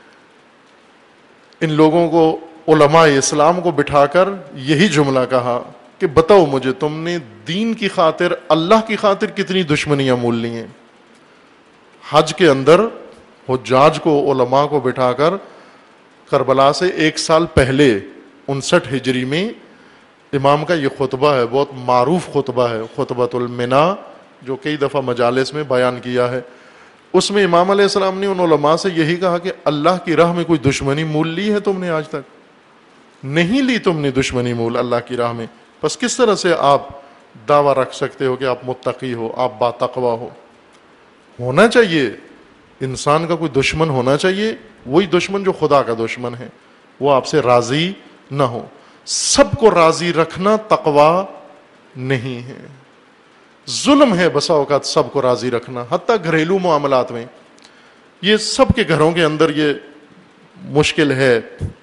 ان لوگوں کو، علماء اسلام کو بٹھا کر یہی جملہ کہا کہ بتاؤ مجھے تم نے دین کی خاطر، اللہ کی خاطر کتنی دشمنیاں مول لی ہیں. حج کے اندر حجاج کو، علماء کو بٹھا کر کربلا سے 1 سال پہلے 59 ہجری میں امام کا یہ خطبہ ہے، بہت معروف خطبہ ہے، خطبۃ المنا، جو کئی دفعہ مجالس میں بیان کیا ہے. اس میں امام علیہ السلام نے ان علماء سے یہی کہا کہ اللہ کی راہ میں کوئی دشمنی مول لی ہے تم نے؟ آج تک نہیں لی تم نے دشمنی مول اللہ کی راہ میں. پس کس طرح سے آپ دعویٰ رکھ سکتے ہو کہ آپ متقی ہو، آپ باتقویٰ ہو؟ ہونا چاہیے انسان کا کوئی دشمن ہونا چاہیے، وہی دشمن جو خدا کا دشمن ہے، وہ آپ سے راضی نہ ہو. سب کو راضی رکھنا تقویٰ نہیں ہے، ظلم ہے بسا اوقات سب کو راضی رکھنا. حتیٰ گھریلو معاملات میں یہ سب کے گھروں کے اندر یہ مشکل ہے،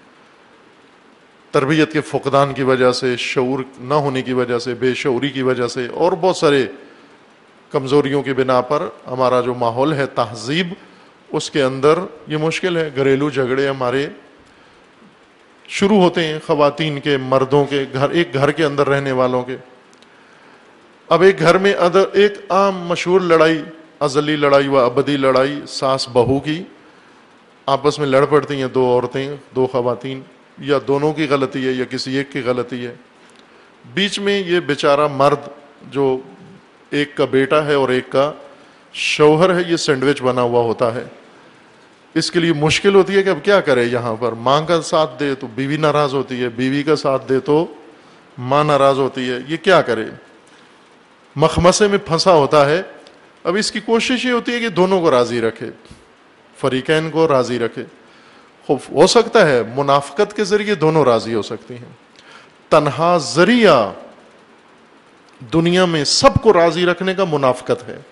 تربیت کے فقدان کی وجہ سے، شعور نہ ہونے کی وجہ سے، بے شعوری کی وجہ سے، اور بہت سارے کمزوریوں کی بنا پر ہمارا جو ماحول ہے تہذیب، اس کے اندر یہ مشکل ہے. گھریلو جھگڑے ہمارے شروع ہوتے ہیں، خواتین کے، مردوں کے، ایک گھر کے اندر رہنے والوں کے. اب ایک گھر میں ایک عام مشہور لڑائی، ازلی لڑائی و ابدی لڑائی، ساس بہو کی آپس میں لڑ پڑتی ہیں، 2 عورتیں، 2 خواتین، یا دونوں کی غلطی ہے یا کسی ایک کی غلطی ہے. بیچ میں یہ بیچارہ مرد جو ایک کا بیٹا ہے اور ایک کا شوہر ہے، یہ سینڈوچ بنا ہوا ہوتا ہے. اس کے لیے مشکل ہوتی ہے کہ اب کیا کرے. یہاں پر ماں کا ساتھ دے تو بیوی ناراض ہوتی ہے، بیوی کا ساتھ دے تو ماں ناراض ہوتی ہے. یہ کیا کرے؟ مخمسے میں پھنسا ہوتا ہے. اب اس کی کوشش یہ ہوتی ہے کہ دونوں کو راضی رکھے، فریقین کو راضی رکھے. ہو سکتا ہے منافقت کے ذریعے دونوں راضی ہو سکتی ہیں. تنہا ذریعہ دنیا میں سب کو راضی رکھنے کا منافقت ہے.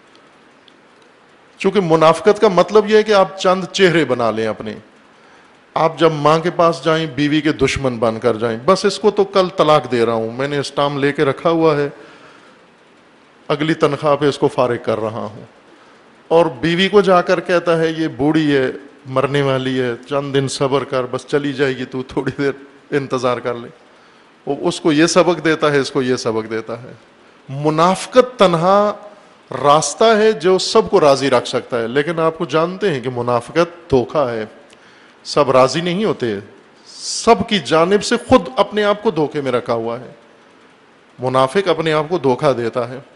چونکہ منافقت کا مطلب یہ ہے کہ آپ چند چہرے بنا لیں اپنے. آپ جب ماں کے پاس جائیں بیوی کے دشمن بن کر جائیں، بس اس کو تو کل طلاق دے رہا ہوں، میں نے اسٹامپ لے کے رکھا ہوا ہے، اگلی تنخواہ پہ اس کو فارغ کر رہا ہوں. اور بیوی کو جا کر کہتا ہے یہ بوڑھی ہے، مرنے والی ہے، چند دن صبر کر، بس چلی جائے گی، تو تھوڑی دیر انتظار کر لے. وہ اس کو یہ سبق دیتا ہے، اس کو یہ سبق دیتا ہے. منافقت تنہا راستہ ہے جو سب کو راضی رکھ سکتا ہے، لیکن آپ کو جانتے ہیں کہ منافقت دھوکہ ہے. سب راضی نہیں ہوتے، سب کی جانب سے خود اپنے آپ کو دھوکے میں رکھا ہوا ہے. منافق اپنے آپ کو دھوکہ دیتا ہے.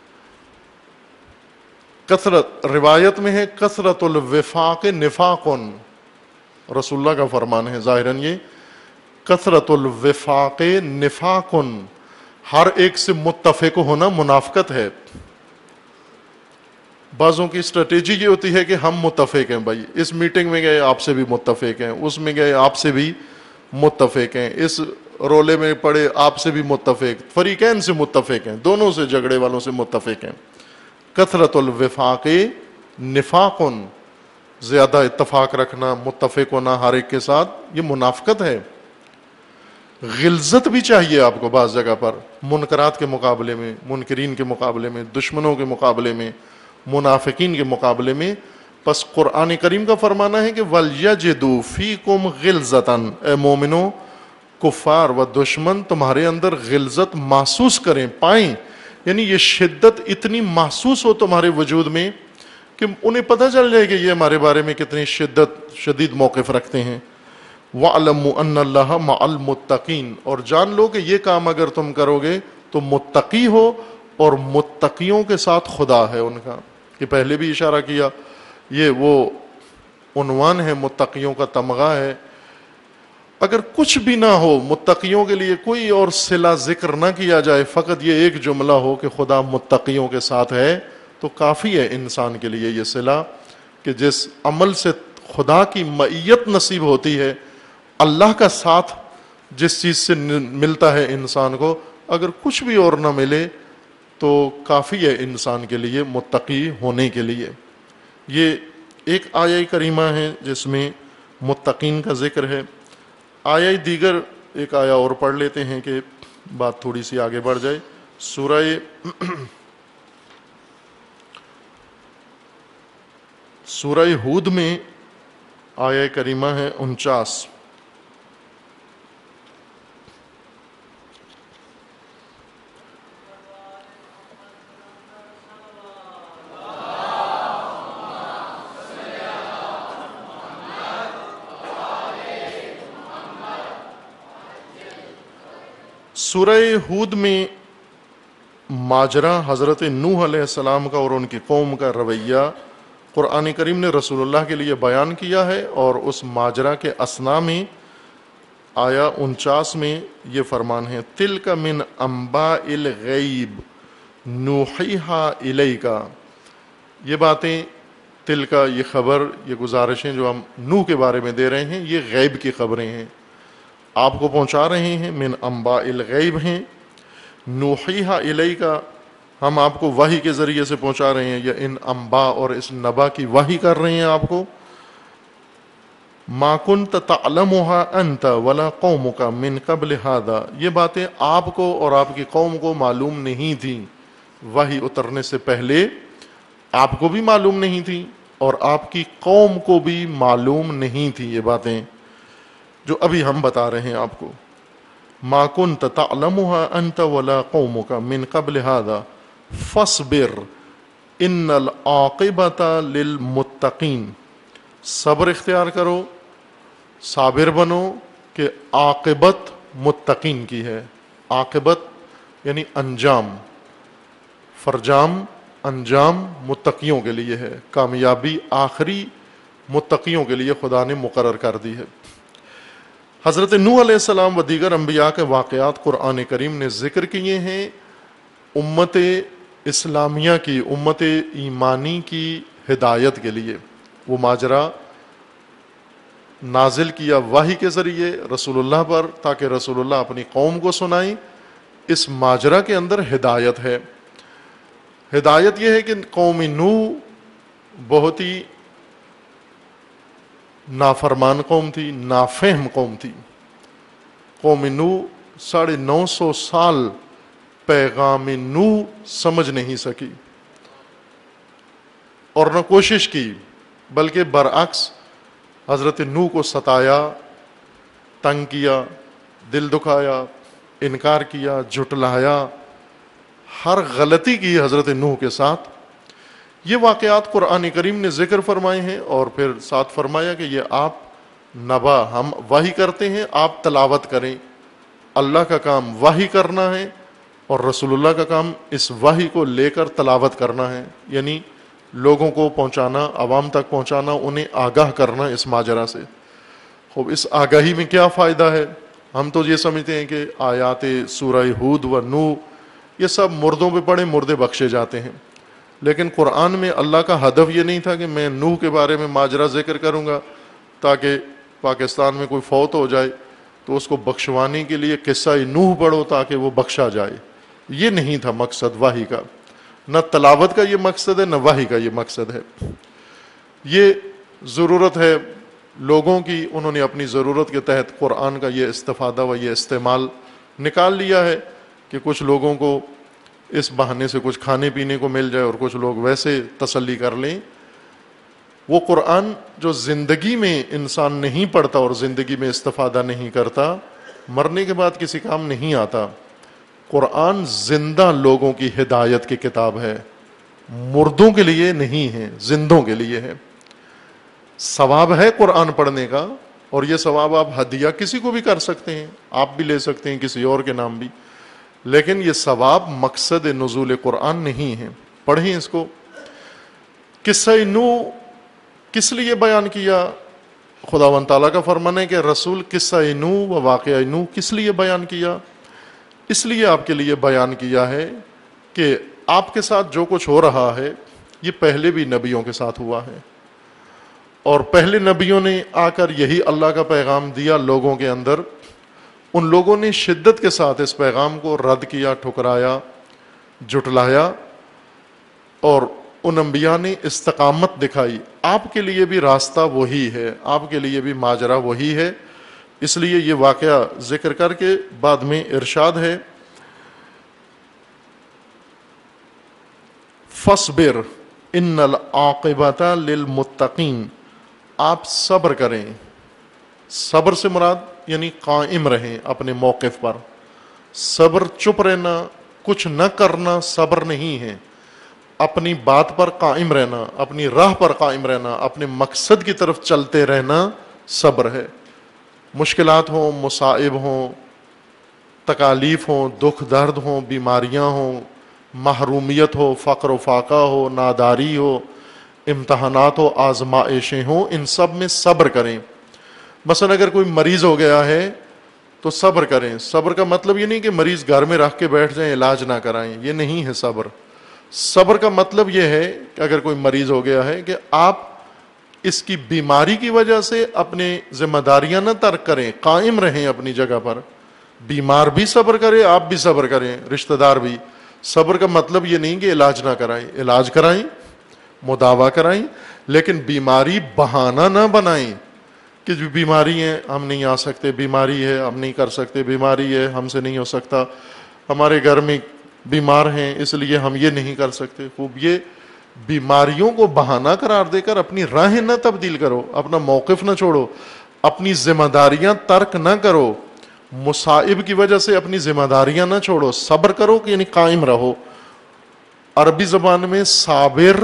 کثرت روایت میں ہے کثرت الوفاق نفاق، رسول اللہ کا فرمان ہے ظاہراً یہ کثرت الوفاق نفاق، ہر ایک سے متفق ہونا منافقت ہے. بعضوں کی اسٹریٹجی یہ ہوتی ہے کہ ہم متفق ہیں، بھائی اس میٹنگ میں گئے آپ سے بھی متفق ہیں، اس میں گئے آپ سے بھی متفق ہیں، اس رولے میں پڑے آپ سے بھی متفق، فریقین سے متفق ہیں، دونوں سے جھگڑے والوں سے متفق ہیں. کثرت الوفاق نفاق، زیادہ اتفاق رکھنا، متفق ہونا ہر ایک کے ساتھ، یہ منافقت ہے. غلظت بھی چاہیے آپ کو بعض جگہ پر، منکرات کے مقابلے میں، منکرین کے مقابلے میں، دشمنوں کے مقابلے میں، منافقین کے مقابلے میں. پس قرآن کریم کا فرمانا ہے کہ وَلْيَجِدُوا فِيكُمْ غِلْظَةً، اے مومنو کفار و دشمن تمہارے اندر غلظت محسوس کریں، پائیں. یعنی یہ شدت اتنی محسوس ہو تمہارے وجود میں کہ انہیں پتہ چل جائے کہ یہ ہمارے بارے میں کتنی شدید موقف رکھتے ہیں. وَعْلَمُوا أَنَّ اللَّهَ مَعَ الْمُتَّقِينَ، اور جان لو کہ یہ کام اگر تم کرو گے تو متقی ہو، اور متقیوں کے ساتھ خدا ہے ان کا. کہ پہلے بھی اشارہ کیا، یہ وہ عنوان ہے، متقیوں کا تمغہ ہے. اگر کچھ بھی نہ ہو، متقیوں کے لیے کوئی اور صلہ ذکر نہ کیا جائے، فقط یہ ایک جملہ ہو کہ خدا متقیوں کے ساتھ ہے، تو کافی ہے انسان کے لیے یہ صلہ، کہ جس عمل سے خدا کی معیت نصیب ہوتی ہے، اللہ کا ساتھ جس چیز سے ملتا ہے انسان کو، اگر کچھ بھی اور نہ ملے تو کافی ہے انسان کے لیے متقی ہونے کے لیے۔ یہ ایک آیہ کریمہ ہے جس میں متقین کا ذکر ہے۔ آیہ دیگر ایک آیہ اور پڑھ لیتے ہیں کہ بات تھوڑی سی آگے بڑھ جائے۔ سورہ ہود میں آیہ کریمہ ہے 49۔ سورہ ہود میں ماجرا حضرت نوح علیہ السلام کا اور ان کی قوم کا رویہ قرآن کریم نے رسول اللہ کے لیے بیان کیا ہے، اور اس ماجرا کے اثناء میں آیا 49 میں یہ فرمان ہے، تلک من انباء الغیب نوحیہا الیک۔ یہ باتیں، تلک یہ خبر، یہ گزارشیں جو ہم نوح کے بارے میں دے رہے ہیں، یہ غیب کی خبریں ہیں، آپ کو پہنچا رہے ہیں، من انباء الغیب ہیں، نوحیہا الیک، ہم آپ کو وحی کے ذریعے سے پہنچا رہے ہیں، یا ان انباء اور اس نبا کی وحی کر رہے ہیں آپ کو۔ ما کنت تعلمها انت ولا قومک من قبل هذا، یہ باتیں آپ کو اور آپ کی قوم کو معلوم نہیں تھیں، وحی اترنے سے پہلے آپ کو بھی معلوم نہیں تھیں اور آپ کی قوم کو بھی معلوم نہیں تھی یہ باتیں جو ابھی ہم بتا رہے ہیں آپ کو۔ ما کنت تعلمها انت ولا قومک من قبل هذا فاصبر ان العاقبۃ للمتقین، صبر اختیار کرو، صابر بنو کہ عاقبت متقین کی ہے۔ عاقبت یعنی انجام، فرجام انجام متقیوں کے لیے ہے، کامیابی آخری متقیوں کے لیے خدا نے مقرر کر دی ہے۔ حضرت نوح علیہ السلام و دیگر انبیاء کے واقعات قرآن کریم نے ذکر کیے ہیں امت اسلامیہ کی، امت ایمانی کی ہدایت کے لیے۔ وہ ماجرا نازل کیا وحی کے ذریعے رسول اللہ پر تاکہ رسول اللہ اپنی قوم کو سنائیں۔ اس ماجرا کے اندر ہدایت ہے۔ ہدایت یہ ہے کہ قوم نوح بہت ہی نافرمان قوم تھی، نافہم قوم تھی۔ قوم نوح 950 سال پیغام نوح سمجھ نہیں سکی اور نہ کوشش کی، بلکہ برعکس حضرت نوح کو ستایا، تنگ کیا، دل دکھایا، انکار کیا، جھٹلایا، ہر غلطی کی حضرت نوح کے ساتھ۔ یہ واقعات قرآن کریم نے ذکر فرمائے ہیں اور پھر ساتھ فرمایا کہ یہ آپ نبا، ہم وحی کرتے ہیں، آپ تلاوت کریں۔ اللہ کا کام وحی کرنا ہے اور رسول اللہ کا کام اس وحی کو لے کر تلاوت کرنا ہے، یعنی لوگوں کو پہنچانا، عوام تک پہنچانا، انہیں آگاہ کرنا اس ماجرا سے۔ خوب اس آگاہی میں کیا فائدہ ہے؟ ہم تو یہ سمجھتے ہیں کہ آیات سورہ ہود و نوح یہ سب مردوں پہ پڑے، مردے بخشے جاتے ہیں، لیکن قرآن میں اللہ کا ہدف یہ نہیں تھا کہ میں نوح کے بارے میں ماجرا ذکر کروں گا تاکہ پاکستان میں کوئی فوت ہو جائے تو اس کو بخشوانے کے لیے قصہ نوح پڑھو تاکہ وہ بخشا جائے۔ یہ نہیں تھا مقصد وحی کا، نہ تلاوت کا یہ مقصد ہے، نہ وحی کا یہ مقصد ہے۔ یہ ضرورت ہے لوگوں کی، انہوں نے اپنی ضرورت کے تحت قرآن کا یہ استفادہ و یہ استعمال نکال لیا ہے کہ کچھ لوگوں کو اس بہانے سے کچھ کھانے پینے کو مل جائے اور کچھ لوگ ویسے تسلی کر لیں۔ وہ قرآن جو زندگی میں انسان نہیں پڑھتا اور زندگی میں استفادہ نہیں کرتا، مرنے کے بعد کسی کام نہیں آتا۔ قرآن زندہ لوگوں کی ہدایت کی کتاب ہے، مردوں کے لیے نہیں ہے، زندوں کے لیے ہے۔ ثواب ہے قرآن پڑھنے کا، اور یہ ثواب آپ ہدیہ کسی کو بھی کر سکتے ہیں، آپ بھی لے سکتے ہیں کسی اور کے نام بھی، لیکن یہ ثواب مقصد نزول قرآن نہیں ہے۔ پڑھیں اس کو۔ قصہ نوح کس لیے بیان کیا؟ خداوند تعالیٰ کا فرمان ہے کہ رسول قصہ نوح و واقعہ نوح کس لیے بیان کیا؟ اس لیے آپ کے لیے بیان کیا ہے کہ آپ کے ساتھ جو کچھ ہو رہا ہے یہ پہلے بھی نبیوں کے ساتھ ہوا ہے، اور پہلے نبیوں نے آ کر یہی اللہ کا پیغام دیا لوگوں کے اندر، ان لوگوں نے شدت کے ساتھ اس پیغام کو رد کیا، ٹھکرایا، جھٹلایا، اور ان انبیاء نے استقامت دکھائی. آپ کے لیے بھی راستہ وہی ہے، آپ کے لیے بھی ماجرا وہی ہے. اس لیے یہ واقعہ ذکر کر کے بعد میں ارشاد ہے فَاصْبِرْ إِنَّ الْعَاقِبَةَ لِلْمُتَّقِينَ. آپ صبر کریں. صبر سے مراد یعنی قائم رہیں اپنے موقف پر. صبر چپ رہنا، کچھ نہ کرنا صبر نہیں ہے. اپنی بات پر قائم رہنا، اپنی راہ پر قائم رہنا، اپنے مقصد کی طرف چلتے رہنا صبر ہے. مشکلات ہوں، مصائب ہوں، تکالیف ہوں، دکھ درد ہوں، بیماریاں ہوں، محرومیت ہو، فقر و فاقہ ہو، ناداری ہو، امتحانات ہو، آزمائشیں ہوں، ان سب میں صبر کریں. مثلا اگر کوئی مریض ہو گیا ہے تو صبر کریں. صبر کا مطلب یہ نہیں کہ مریض گھر میں رکھ کے بیٹھ جائیں، علاج نہ کرائیں، یہ نہیں ہے صبر. صبر کا مطلب یہ ہے کہ اگر کوئی مریض ہو گیا ہے کہ آپ اس کی بیماری کی وجہ سے اپنے ذمہ داریاں نہ ترک کریں، قائم رہیں اپنی جگہ پر. بیمار بھی صبر کرے، آپ بھی صبر کریں، رشتہ دار بھی. صبر کا مطلب یہ نہیں کہ علاج نہ کرائیں، علاج کرائیں، مداوا کرائیں، لیکن بیماری بہانہ نہ بنائیں کہ جو بیماری ہے ہم نہیں آ سکتے، بیماری ہے ہم نہیں کر سکتے، بیماری ہے ہم سے نہیں ہو سکتا، ہمارے گھر میں بیمار ہیں اس لیے ہم یہ نہیں کر سکتے. خوب یہ بیماریوں کو بہانہ قرار دے کر اپنی راہیں نہ تبدیل کرو، اپنا موقف نہ چھوڑو، اپنی ذمہ داریاں ترک نہ کرو. مصائب کی وجہ سے اپنی ذمہ داریاں نہ چھوڑو، صبر کرو کہ یعنی قائم رہو. عربی زبان میں صابر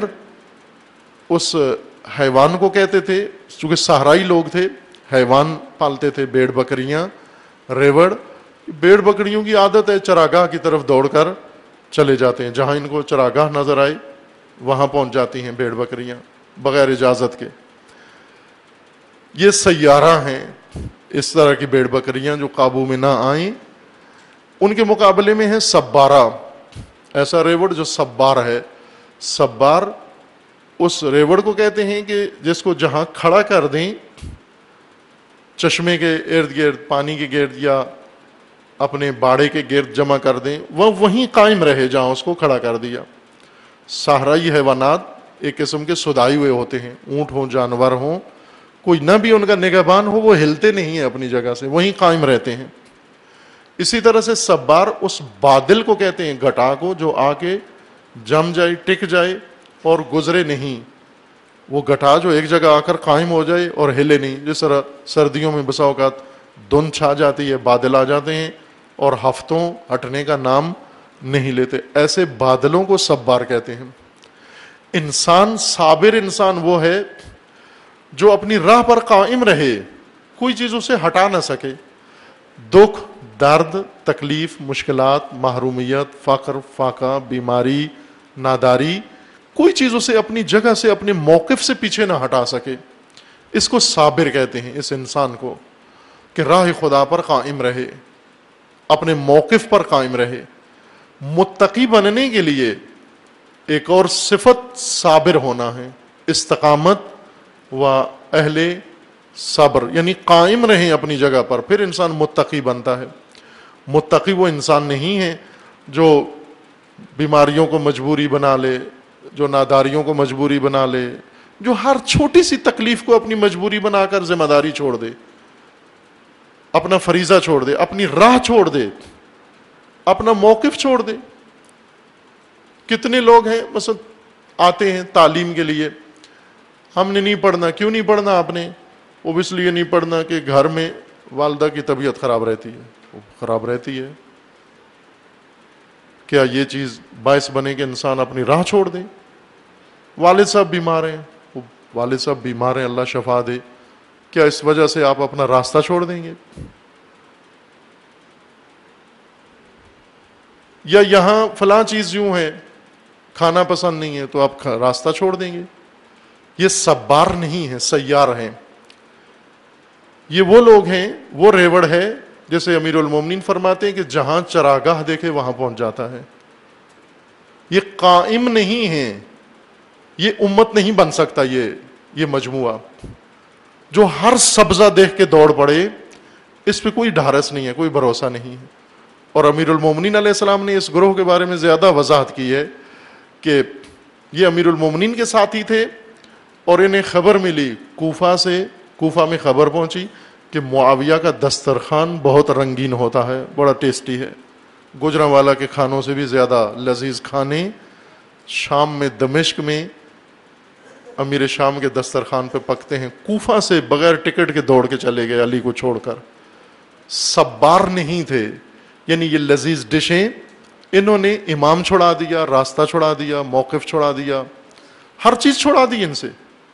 اس حیوان کو کہتے تھے، چونکہ صحرائی لوگ تھے، حیوان پالتے تھے، بھیڑ بکریاں، ریوڑ. بھیڑ بکریوں کی عادت ہے چراگاہ کی طرف دوڑ کر چلے جاتے ہیں، جہاں ان کو چراگاہ نظر آئے وہاں پہنچ جاتی ہیں بھیڑ بکریاں بغیر اجازت کے. یہ سیارہ ہیں اس طرح کی بھیڑ بکریاں جو قابو میں نہ آئیں. ان کے مقابلے میں ہے سبارہ، ایسا ریوڑ جو سبار ہے. سبار اس ریوڑ کو کہتے ہیں کہ جس کو جہاں کھڑا کر دیں چشمے کے ارد گرد، پانی کے گرد یا اپنے باڑے کے گرد جمع کر دیں، وہ وہیں قائم رہے جہاں اس کو کھڑا کر دیا. صحرائی حیوانات ایک قسم کے سدائے ہوئے ہوتے ہیں، اونٹ ہوں، جانور ہوں، کوئی نہ بھی ان کا نگہبان ہو، وہ ہلتے نہیں ہیں اپنی جگہ سے، وہیں قائم رہتے ہیں. اسی طرح سے سبار اس بادل کو کہتے ہیں، گھٹا کو، جو آ کے جم جائے، ٹک جائے اور گزرے نہیں. وہ گھٹا جو ایک جگہ آ کر قائم ہو جائے اور ہلے نہیں. جس طرح سردیوں میں بسا اوقات دھند چھا جاتی ہے، بادل آ جاتے ہیں اور ہفتوں ہٹنے کا نام نہیں لیتے، ایسے بادلوں کو سبار کہتے ہیں. انسان صابر انسان وہ ہے جو اپنی راہ پر قائم رہے، کوئی چیز اسے ہٹا نہ سکے. دکھ، درد، تکلیف، مشکلات، محرومیت، فقر، فاقہ، بیماری، ناداری، کوئی چیز اسے اپنی جگہ سے، اپنے موقف سے پیچھے نہ ہٹا سکے. اس کو صابر کہتے ہیں، اس انسان کو، کہ راہ خدا پر قائم رہے، اپنے موقف پر قائم رہے. متقی بننے کے لیے ایک اور صفت صابر ہونا ہے، استقامت و اہل صبر، یعنی قائم رہیں اپنی جگہ پر، پھر انسان متقی بنتا ہے. متقی وہ انسان نہیں ہے جو بیماریوں کو مجبوری بنا لے، جو ناداریوں کو مجبوری بنا لے، جو ہر چھوٹی سی تکلیف کو اپنی مجبوری بنا کر ذمہ داری چھوڑ دے، اپنا فریضہ چھوڑ دے، اپنی راہ چھوڑ دے، اپنا موقف چھوڑ دے. کتنے لوگ ہیں مثلا آتے ہیں تعلیم کے لیے، ہم نے نہیں پڑھنا. کیوں نہیں پڑھنا آپ نے؟ وہ اس لیے نہیں پڑھنا کہ گھر میں والدہ کی طبیعت خراب رہتی ہے. وہ خراب رہتی ہے، کیا یہ چیز باعث بنے کہ انسان اپنی راہ چھوڑ دے؟ والد صاحب بیمار ہیں، والد صاحب بیمار ہیں، اللہ شفا دے، کیا اس وجہ سے آپ اپنا راستہ چھوڑ دیں گے؟ یا یہاں فلاں چیز یوں ہے، کھانا پسند نہیں ہے تو آپ راستہ چھوڑ دیں گے؟ یہ سبار نہیں ہے، سیار ہیں. یہ وہ لوگ ہیں، وہ ریوڑ ہے جیسے امیر المومنین فرماتے ہیں کہ جہاں چراگاہ دیکھے وہاں پہنچ جاتا ہے. یہ قائم نہیں ہے، یہ امت نہیں بن سکتا. یہ مجموعہ جو ہر سبزہ دیکھ کے دوڑ پڑے، اس پہ کوئی ڈھارس نہیں ہے، کوئی بھروسہ نہیں ہے. اور امیر المومنین علیہ السلام نے اس گروہ کے بارے میں زیادہ وضاحت کی ہے کہ یہ امیر المومنین کے ساتھی تھے اور انہیں خبر ملی کوفہ میں خبر پہنچی کہ معاویہ کا دسترخوان بہت رنگین ہوتا ہے، بڑا ٹیسٹی ہے، گجرانوالا کے کھانوں سے بھی زیادہ لذیذ کھانے شام میں، دمشق میں امیر شام کے دسترخوان پہ پکتے ہیں. کوفہ سے بغیر ٹکٹ کے دوڑ کے چلے گئے علی کو چھوڑ کر. سبار نہیں تھے، یعنی یہ لذیذ ڈشیں انہوں نے امام چھڑا دیا، راستہ چھڑا دیا، موقف چھڑا دیا، ہر چیز چھڑا دی ان سے.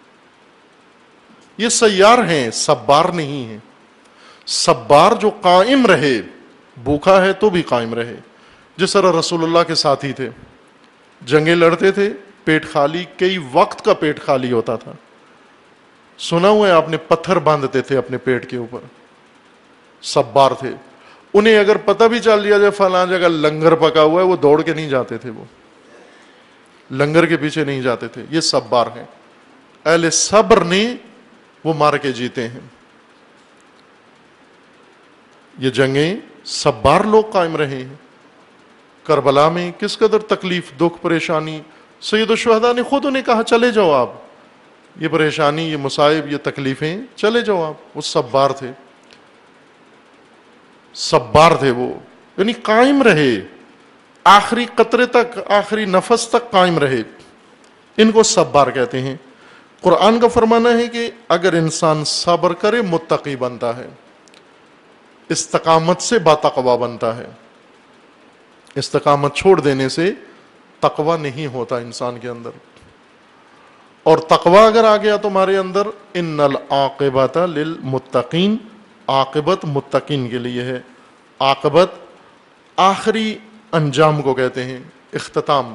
یہ سیار ہیں، سبار نہیں ہیں. سبار جو قائم رہے، بھوکا ہے تو بھی قائم رہے. جس طرح رسول اللہ کے ساتھی تھے، جنگیں لڑتے تھے، پیٹ خالی، کئی وقت کا پیٹ خالی ہوتا تھا. سنا ہوا ہے آپ نے، پتھر باندھتے تھے اپنے پیٹ کے اوپر. سبار تھے. انہیں اگر پتہ بھی چل جائے فلاں جگہ لنگر پکا ہوا ہے، وہ دوڑ کے نہیں جاتے تھے، وہ لنگر کے پیچھے نہیں جاتے تھے. یہ سبار ہیں. اہل صبر نے وہ مار کے جیتے ہیں. یہ جنگیں سبار لوگ قائم رہے ہیں. کربلا میں کس قدر تکلیف، دکھ، پریشانی، سید الشہداء نے خود انہیں کہا چلے جاؤ آپ، یہ پریشانی، یہ مصائب، یہ تکلیفیں، چلے جاؤ آپ. وہ سبار تھے. سبار تھے وہ، یعنی قائم رہے آخری قطرے تک، آخری نفس تک قائم رہے. ان کو سبار کہتے ہیں. قرآن کا فرمانا ہے کہ اگر انسان صبر کرے متقی بنتا ہے، استقامت سے باتقوا بنتا ہے. استقامت چھوڑ دینے سے تقوی نہیں ہوتا انسان کے اندر. اور تقوی اگر آ گیا تمہارے اندر، ان العاقبۃ للمتقین، عاقبت متقین کے لیے ہے. عاقبت آخری انجام کو کہتے ہیں، اختتام.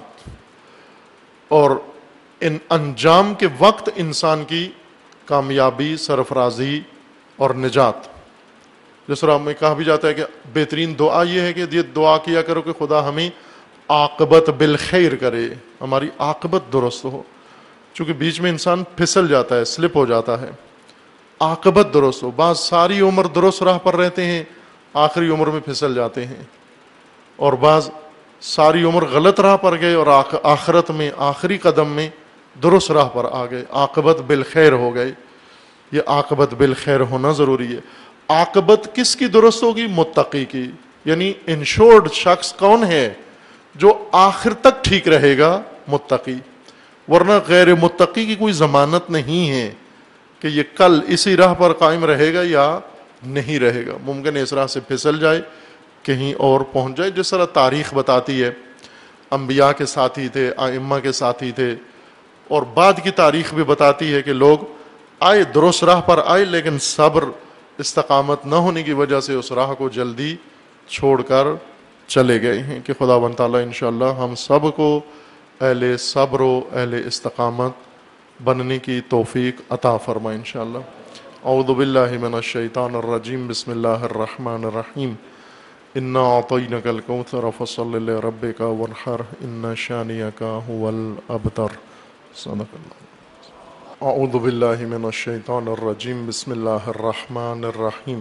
اور ان انجام کے وقت انسان کی کامیابی، سرفرازی اور نجات. جس طرح میں کہا بھی جاتا ہے کہ بہترین دعا یہ ہے کہ یہ دعا کیا کرو کہ خدا ہمیں عاقبت بالخیر کرے، ہماری عاقبت درست ہو. چونکہ بیچ میں انسان پھسل جاتا ہے، سلپ ہو جاتا ہے. عاقبت درست ہو. بعض ساری عمر درست راہ پر رہتے ہیں، آخری عمر میں پھسل جاتے ہیں. اور بعض ساری عمر غلط راہ پر گئے اور آخرت میں آخری قدم میں درست راہ پر آ گئے، عاقبت بالخیر ہو گئے. یہ عاقبت بالخیر ہونا ضروری ہے. عاقبت کس کی درست ہوگی؟ متقی کی. یعنی انشورڈ شخص کون ہے؟ جو آخر تک ٹھیک رہے گا، متقی. ورنہ غیر متقی کی کوئی ضمانت نہیں ہے کہ یہ کل اسی راہ پر قائم رہے گا یا نہیں رہے گا. ممکن ہے اس راہ سے پھسل جائے، کہیں اور پہنچ جائے. جس طرح تاریخ بتاتی ہے، انبیاء کے ساتھی تھے، ائمہ کے ساتھی تھے. اور بعد کی تاریخ بھی بتاتی ہے کہ لوگ آئے، درست راہ پر آئے، لیکن صبر، استقامت نہ ہونے کی وجہ سے اس راہ کو جلدی چھوڑ کر چلے گئے ہیں. کہ خداوند تعالیٰ انشاءاللہ ہم سب کو اہل صبر و اہل استقامت بننے کی توفیق عطا فرمائے انشاءاللہ. اعوذ باللہ من الشیطان الرجیم. بسم اللہ الرحمن الرحیم. انا اعطینک الکوثر فصل لربک وانحر ان شانئک هو الابتر. صدق اللہ. اعوذ باللہ من الشیطان الرجیم. بسم اللہ الرحمن الرحیم.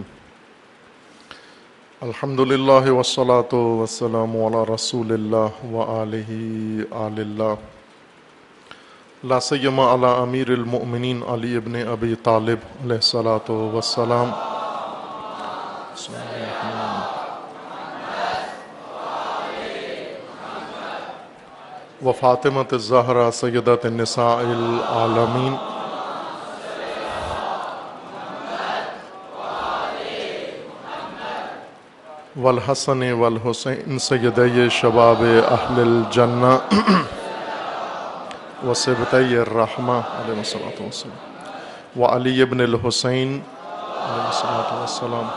الحمد للہ والصلاة والسلام علی رسول اللہ وآلہ آل اللہ، لا سیما علی امیر المؤمنین علی ابن ابی طالب علیہ الصلاۃ والسلام. و فاطمۃ الزہرا سیدۃ النساء العالمین. والحسن والحسین سیدی شباب اہل الجنہ وصبطی الرحمہ علیہ الصلاۃ والسلام. وعلی ابن الحسین علیہ الصلاۃ والسلام.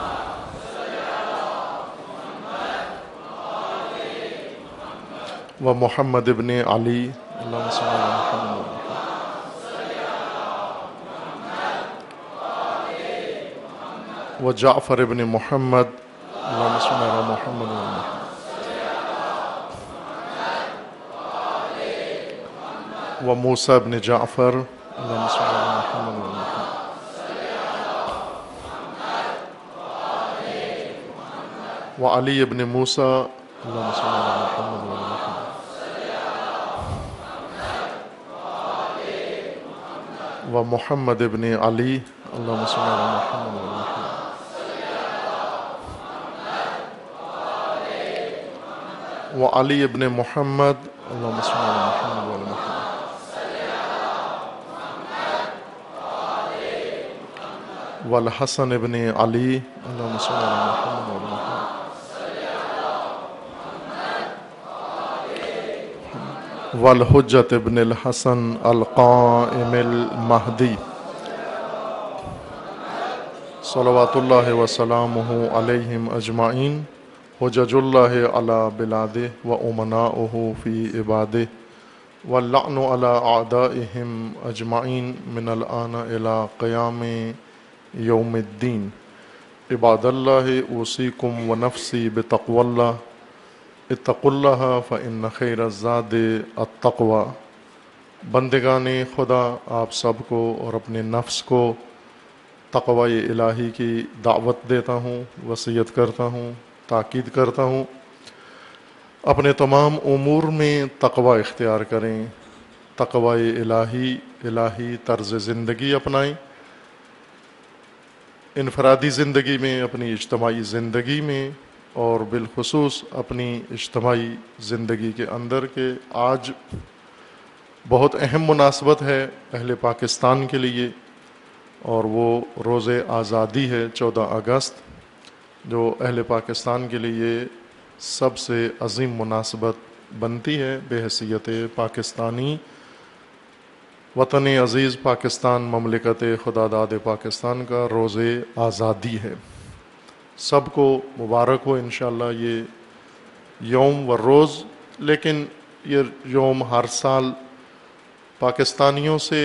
ومحمد ابن علی اللہم صل علی محمد. وجعفر ابن محمد اللہم صل علی محمد. وموسیٰ ابن جعفر اللہم صل علی محمد. وعلی ابن موسیٰ اللہم صل علی محمد وعلی محمد ومحمد ابن علی اللہم صل علی محمد وعلی محمد وعلی ابن محمد اللہم صل علی محمد وعلی محمد والحسن ابن علی اللہم صل علی محمد وعلی محمد والحجت ابن الحسن القائم المہدی صلوات اللہ وسلامہ علیہم اجمعین حجج اللہ علی بلادہ وامناؤہ فی عبادہ واللعن علی اعدائہم اجمعین من الآن الی قیام یوم الدین عباد اللہ اوصیکم ونفسی بتقوی اللہ اتقوا اللہ فإن خیر الزاد التقوی بندگان خدا آپ سب کو اور اپنے نفس کو تقوی الہی کی دعوت دیتا ہوں، وصیت کرتا ہوں، تاکید کرتا ہوں اپنے تمام امور میں تقوی اختیار کریں، تقوی الہی طرز زندگی اپنائیں، انفرادی زندگی میں، اپنی اجتماعی زندگی میں اور بالخصوص اپنی اجتماعی زندگی کے اندر کہ آج بہت اہم مناسبت ہے اہل پاکستان کے لیے، اور وہ روز آزادی ہے 14 اگست، جو اہل پاکستان کے لیے سب سے عظیم مناسبت بنتی ہے بحیثیت پاکستانی وطن عزیز پاکستان، مملکت خداداد پاکستان کا روز آزادی ہے۔ سب کو مبارک ہو انشاءاللہ یہ یوم و روز، لیکن یہ یوم ہر سال پاکستانیوں سے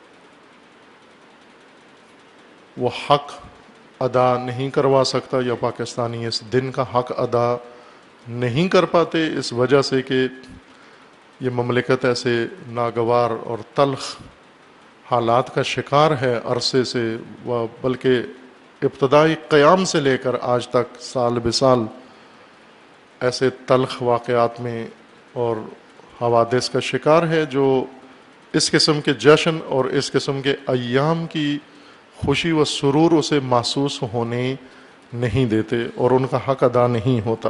وہ حق ادا نہیں کروا سکتا، یا پاکستانی اس دن کا حق ادا نہیں کر پاتے، اس وجہ سے کہ یہ مملکت ایسے ناگوار اور تلخ حالات کا شکار ہے عرصے سے، بلکہ ابتدائی قیام سے لے کر آج تک سال بسال ایسے تلخ واقعات میں اور حوادث کا شکار ہے، جو اس قسم کے جشن اور اس قسم کے ایام کی خوشی و سرور اسے محسوس ہونے نہیں دیتے اور ان کا حق ادا نہیں ہوتا۔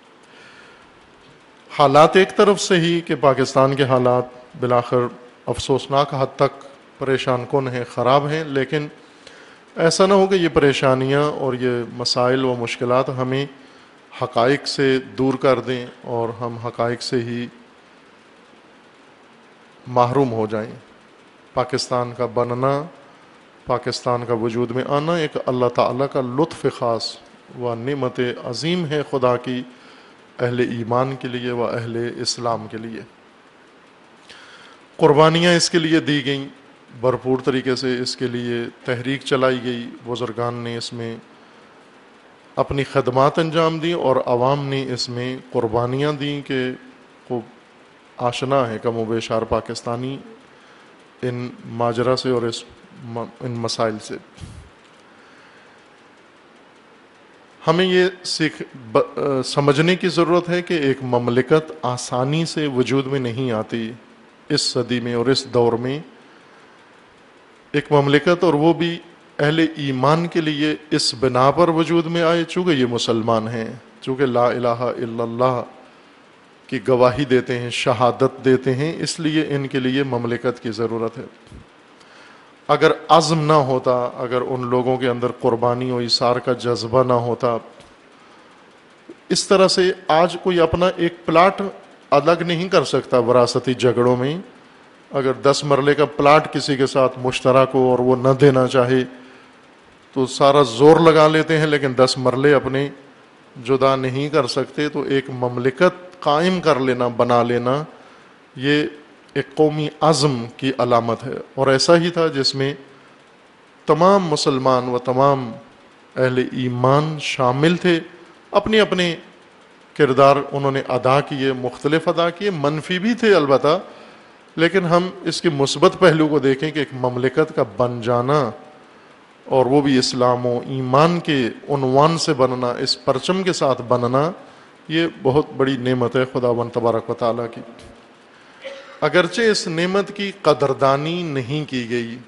حالات ایک طرف سے ہی کہ پاکستان کے حالات بالآخر افسوسناک حد تک پریشان کن ہیں، خراب ہیں، لیکن ایسا نہ ہو کہ یہ پریشانیاں اور یہ مسائل و مشکلات ہمیں حقائق سے دور کر دیں اور ہم حقائق سے ہی محروم ہو جائیں۔ پاکستان کا بننا، پاکستان کا وجود میں آنا ایک اللہ تعالیٰ کا لطف خاص و نعمت عظیم ہے خدا کی، اہل ایمان کے لیے و اہل اسلام کے لیے۔ قربانیاں اس کے لیے دی گئیں، بھرپور طریقے سے اس کے لیے تحریک چلائی گئی، بزرگان نے اس میں اپنی خدمات انجام دیں اور عوام نے اس میں قربانیاں دیں کہ خوب آشنا ہے کم و بیشار پاکستانی ان ماجرا سے اور ان مسائل سے۔ ہمیں یہ سمجھنے کی ضرورت ہے کہ ایک مملکت آسانی سے وجود میں نہیں آتی اس صدی میں اور اس دور میں۔ ایک مملکت، اور وہ بھی اہل ایمان کے لیے اس بنا پر وجود میں آئے چونکہ یہ مسلمان ہیں، چونکہ لا الہ الا اللہ کی گواہی دیتے ہیں، شہادت دیتے ہیں، اس لیے ان کے لیے مملکت کی ضرورت ہے۔ اگر عزم نہ ہوتا، اگر ان لوگوں کے اندر قربانی و ایثار کا جذبہ نہ ہوتا، اس طرح سے آج کوئی اپنا ایک پلاٹ الگ نہیں کر سکتا وراثتی جھگڑوں میں۔ اگر 10 مرلے کا پلاٹ کسی کے ساتھ مشترک ہو اور وہ نہ دینا چاہے تو سارا زور لگا لیتے ہیں، لیکن 10 مرلے اپنے جدا نہیں کر سکتے۔ تو ایک مملکت قائم کر لینا، بنا لینا، یہ ایک قومی عزم کی علامت ہے، اور ایسا ہی تھا جس میں تمام مسلمان و تمام اہل ایمان شامل تھے۔ اپنے اپنے کردار انہوں نے ادا کیے، مختلف ادا کیے، منفی بھی تھے البتہ، لیکن ہم اس کے مثبت پہلو کو دیکھیں کہ ایک مملکت کا بن جانا اور وہ بھی اسلام و ایمان کے عنوان سے بننا، اس پرچم کے ساتھ بننا، یہ بہت بڑی نعمت ہے خداوند تبارک و تعالیٰ کی۔ اگرچہ اس نعمت کی قدردانی نہیں کی گئی،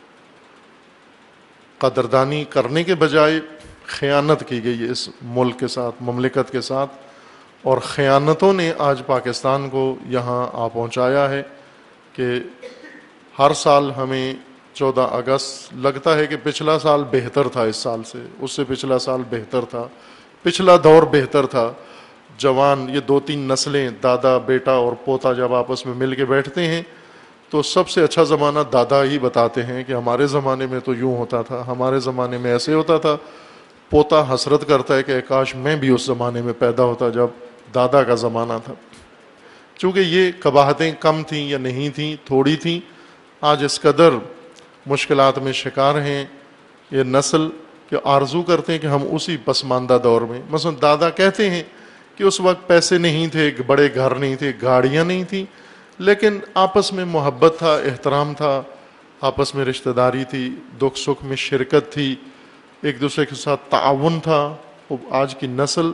قدردانی کرنے کے بجائے خیانت کی گئی اس ملک کے ساتھ، مملکت کے ساتھ، اور خیانتوں نے آج پاکستان کو یہاں آ پہنچایا ہے کہ ہر سال ہمیں 14 اگست لگتا ہے کہ پچھلا سال بہتر تھا اس سال سے، اس سے پچھلا سال بہتر تھا، پچھلا دور بہتر تھا۔ جوان یہ 2-3 نسلیں، دادا بیٹا اور پوتا جب آپس میں مل کے بیٹھتے ہیں تو سب سے اچھا زمانہ دادا ہی بتاتے ہیں کہ ہمارے زمانے میں تو یوں ہوتا تھا، ہمارے زمانے میں ایسے ہوتا تھا۔ پوتا حسرت کرتا ہے کہ کاش میں بھی اس زمانے میں پیدا ہوتا جب دادا کا زمانہ تھا۔ چونکہ یہ قباحتیں کم تھیں یا نہیں تھیں، تھوڑی تھیں، آج اس قدر مشکلات میں شکار ہیں یہ نسل کہ آرزو کرتے ہیں کہ ہم اسی پسماندہ دور میں، مثلا دادا کہتے ہیں کہ اس وقت پیسے نہیں تھے، بڑے گھر نہیں تھے، گاڑیاں نہیں تھیں، لیکن آپس میں محبت تھا، احترام تھا، آپس میں رشتہ داری تھی، دکھ سکھ میں شرکت تھی، ایک دوسرے کے ساتھ تعاون تھا۔ آج کی نسل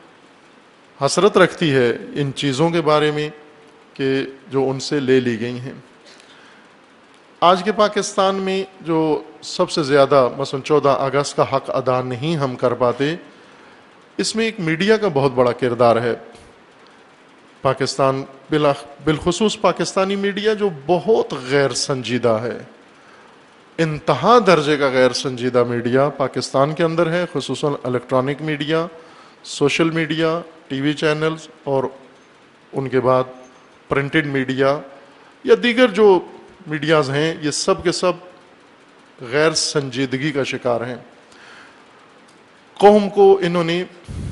حسرت رکھتی ہے ان چیزوں کے بارے میں کہ جو ان سے لے لی گئی ہیں۔ آج کے پاکستان میں جو سب سے زیادہ مثلا 14 اگست کا حق ادا نہیں ہم کر پاتے، اس میں ایک میڈیا کا بہت بڑا کردار ہے۔ پاکستان بالخصوص پاکستانی میڈیا جو بہت غیر سنجیدہ ہے، انتہا درجے کا غیر سنجیدہ میڈیا پاکستان کے اندر ہے، خصوصاً electronic media, social media, T V channels, اور ان کے بعد پرنٹڈ میڈیا یا دیگر جو میڈیاز ہیں، یہ سب کے سب غیر سنجیدگی کا شکار ہیں۔ قوم کو انہوں نے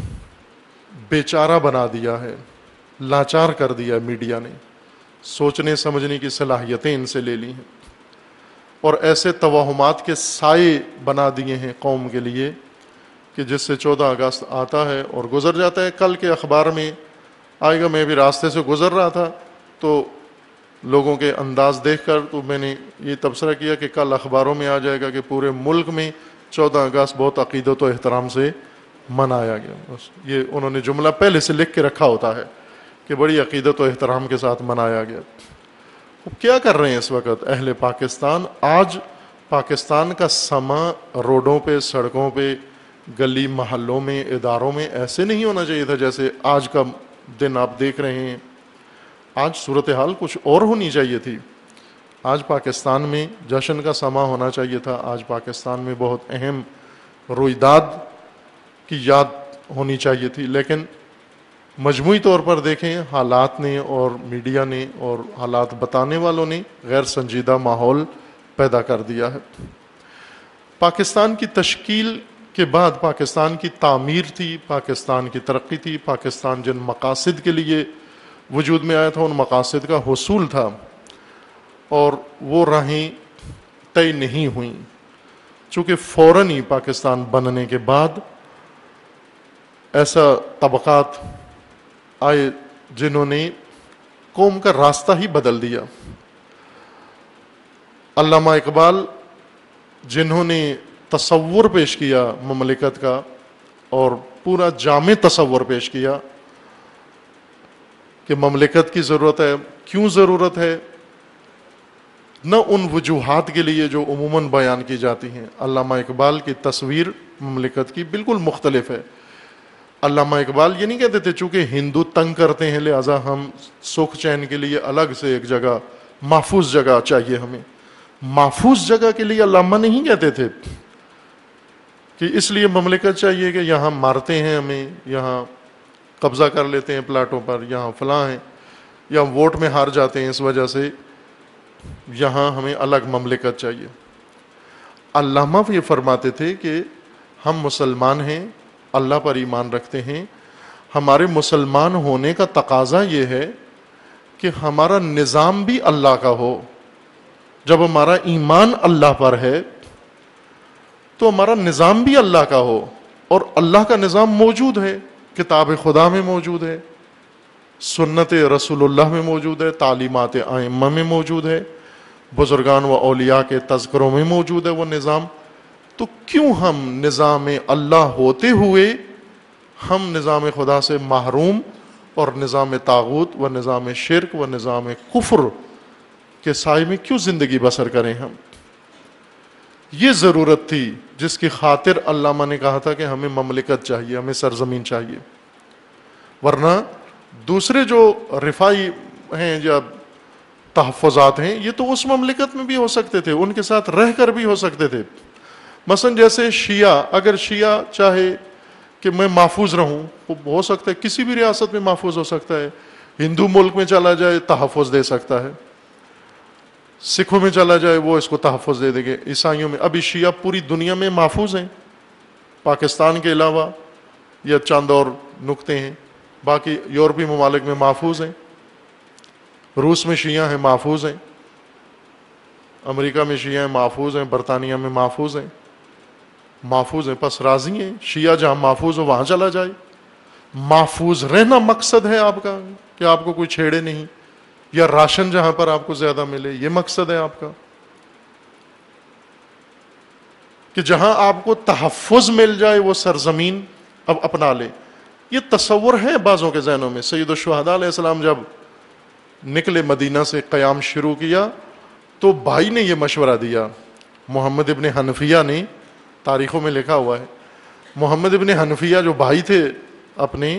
بیچارہ بنا دیا ہے، لاچار کر دیا میڈیا نے، سوچنے سمجھنے کی صلاحیتیں ان سے لے لی ہیں، اور ایسے توہمات کے سائے بنا دیے ہیں قوم کے لیے کہ جس سے 14 اگست آتا ہے اور گزر جاتا ہے۔ کل کے اخبار میں آئے گا، میں بھی راستے سے گزر رہا تھا تو لوگوں کے انداز دیکھ کر تو میں نے یہ تبصرہ کیا کہ کل اخباروں میں آ جائے گا کہ پورے ملک میں 14 اگست بہت عقیدت و احترام سے منایا گیا۔ بس یہ انہوں نے جملہ پہلے سے لکھ کے رکھا ہوتا ہے کہ بڑی عقیدت و احترام کے ساتھ منایا گیا۔ کیا کر رہے ہیں اس وقت اہل پاکستان؟ آج پاکستان کا سما روڈوں پہ، سڑکوں پہ، گلی محلوں میں، اداروں میں ایسے نہیں ہونا چاہیے تھا جیسے آج کا دن آپ دیکھ رہے ہیں۔ آج صورتحال کچھ اور ہونی چاہیے تھی۔ آج پاکستان میں جشن کا سما ہونا چاہیے تھا، آج پاکستان میں بہت اہم رویداد کی یاد ہونی چاہیے تھی، لیکن مجموعی طور پر دیکھیں حالات نے اور میڈیا نے اور حالات بتانے والوں نے غیر سنجیدہ ماحول پیدا کر دیا ہے۔ پاکستان کی تشکیل کے بعد پاکستان کی تعمیر تھی، پاکستان کی ترقی تھی، پاکستان جن مقاصد کے لیے وجود میں آیا تھا ان مقاصد کا حصول تھا، اور وہ راہیں طے نہیں ہوئیں، چونکہ فوراً ہی پاکستان بننے کے بعد ایسا طبقات آئے جنہوں نے قوم کا راستہ ہی بدل دیا۔ علامہ اقبال جنہوں نے تصور پیش کیا مملکت کا، اور پورا جامع تصور پیش کیا کہ مملکت کی ضرورت ہے، کیوں ضرورت ہے، نہ ان وجوہات کے لیے جو عموماً بیان کی جاتی ہیں۔ علامہ اقبال کی تصویر مملکت کی بالکل مختلف ہے۔ علامہ اقبال یہ نہیں کہتے تھے چونکہ ہندو تنگ کرتے ہیں لہٰذا ہم سکھ چین کے لیے الگ سے ایک جگہ، محفوظ جگہ چاہیے ہمیں۔ محفوظ جگہ کے لیے علامہ نہیں کہتے تھے کہ اس لیے مملکت چاہیے کہ یہاں مارتے ہیں ہمیں، یہاں قبضہ کر لیتے ہیں پلاٹوں پر، یہاں فلاں ہیں، یا ووٹ میں ہار جاتے ہیں اس وجہ سے یہاں ہمیں الگ مملکت چاہیے۔ علامہ یہ فرماتے تھے کہ ہم مسلمان ہیں، اللہ پر ایمان رکھتے ہیں، ہمارے مسلمان ہونے کا تقاضا یہ ہے کہ ہمارا نظام بھی اللہ کا ہو۔ جب ہمارا ایمان اللہ پر ہے تو ہمارا نظام بھی اللہ کا ہو، اور اللہ کا نظام موجود ہے، کتاب خدا میں موجود ہے، سنت رسول اللہ میں موجود ہے، تعلیمات ائمہ میں موجود ہے، بزرگان و اولیاء کے تذکروں میں موجود ہے وہ نظام۔ تو کیوں ہم نظام اللہ ہوتے ہوئے ہم نظام خدا سے محروم اور نظام طاغوت و نظام شرک و نظام کفر کے سائے میں کیوں زندگی بسر کریں ہم؟ یہ ضرورت تھی جس کی خاطر علامہ نے کہا تھا کہ ہمیں مملکت چاہیے، ہمیں سرزمین چاہیے، ورنہ دوسرے جو رفائی ہیں یا تحفظات ہیں یہ تو اس مملکت میں بھی ہو سکتے تھے، ان کے ساتھ رہ کر بھی ہو سکتے تھے۔ مثلا جیسے شیعہ، اگر شیعہ چاہے کہ میں محفوظ رہوں، وہ ہو سکتا ہے کسی بھی ریاست میں محفوظ ہو سکتا ہے، ہندو ملک میں چلا جائے تحفظ دے سکتا ہے، سکھوں میں چلا جائے وہ اس کو تحفظ دے دیں گے، عیسائیوں میں۔ ابھی شیعہ پوری دنیا میں محفوظ ہیں، پاکستان کے علاوہ یا چند اور نقطے ہیں، باقی یورپی ممالک میں محفوظ ہیں، روس میں شیعہ ہیں محفوظ ہیں، امریکہ میں شیعہ ہیں محفوظ ہیں، برطانیہ میں محفوظ ہیں، محفوظ ہیں، پس راضی ہیں۔ شیعہ جہاں محفوظ ہو وہاں چلا جائے۔ محفوظ رہنا مقصد ہے آپ کا، کہ آپ کو کوئی چھیڑے نہیں، یا راشن جہاں پر آپ کو زیادہ ملے، یہ مقصد ہے آپ کا، کہ جہاں آپ کو تحفظ مل جائے وہ سرزمین اب اپنا لے۔ یہ تصور ہے بعضوں کے ذہنوں میں۔ سید الشہداء علیہ السلام جب نکلے مدینہ سے قیام شروع کیا تو بھائی نے یہ مشورہ دیا، محمد ابن حنفیہ نے، تاریخوں میں لکھا ہوا ہے، محمد ابن حنفیہ جو بھائی تھے اپنے،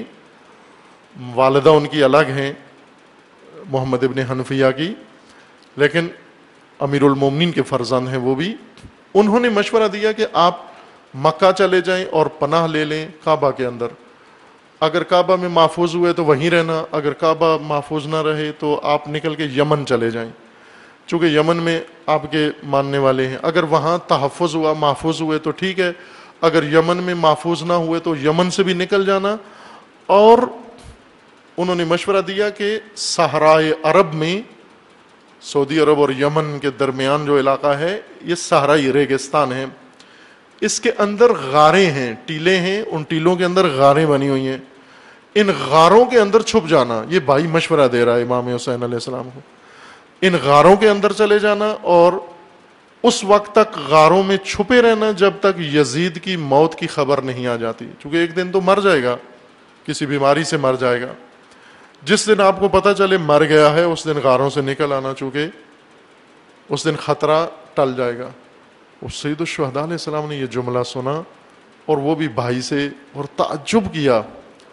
والدہ ان کی الگ ہیں محمد ابن حنفیہ کی، لیکن امیر المومنین کے فرزند ہیں وہ بھی، انہوں نے مشورہ دیا کہ آپ مکہ چلے جائیں اور پناہ لے لیں کعبہ کے اندر، اگر کعبہ میں محفوظ ہوئے تو وہیں رہنا، اگر کعبہ محفوظ نہ رہے تو آپ نکل کے یمن چلے جائیں، چونکہ یمن میں آپ کے ماننے والے ہیں، اگر وہاں تحفظ ہوا محفوظ ہوئے تو ٹھیک ہے، اگر یمن میں محفوظ نہ ہوئے تو یمن سے بھی نکل جانا۔ اور انہوں نے مشورہ دیا کہ صحرائے عرب میں، سعودی عرب اور یمن کے درمیان جو علاقہ ہے یہ صحرائی ریگستان ہے، اس کے اندر غاریں ہیں، ٹیلے ہیں، ان ٹیلوں کے اندر غاریں بنی ہوئی ہیں، ان غاروں کے اندر چھپ جانا۔ یہ بھائی مشورہ دے رہا ہے امام حسین علیہ السلام کو، ان غاروں کے اندر چلے جانا اور اس وقت تک غاروں میں چھپے رہنا جب تک یزید کی موت کی خبر نہیں آ جاتی، چونکہ ایک دن تو مر جائے گا، کسی بیماری سے مر جائے گا، جس دن آپ کو پتہ چلے مر گیا ہے اس دن غاروں سے نکل آنا، چونکہ اس دن خطرہ ٹل جائے گا۔ اور سید الشہداء علیہ السلام نے یہ جملہ سنا اور وہ بھی بھائی سے، اور تعجب کیا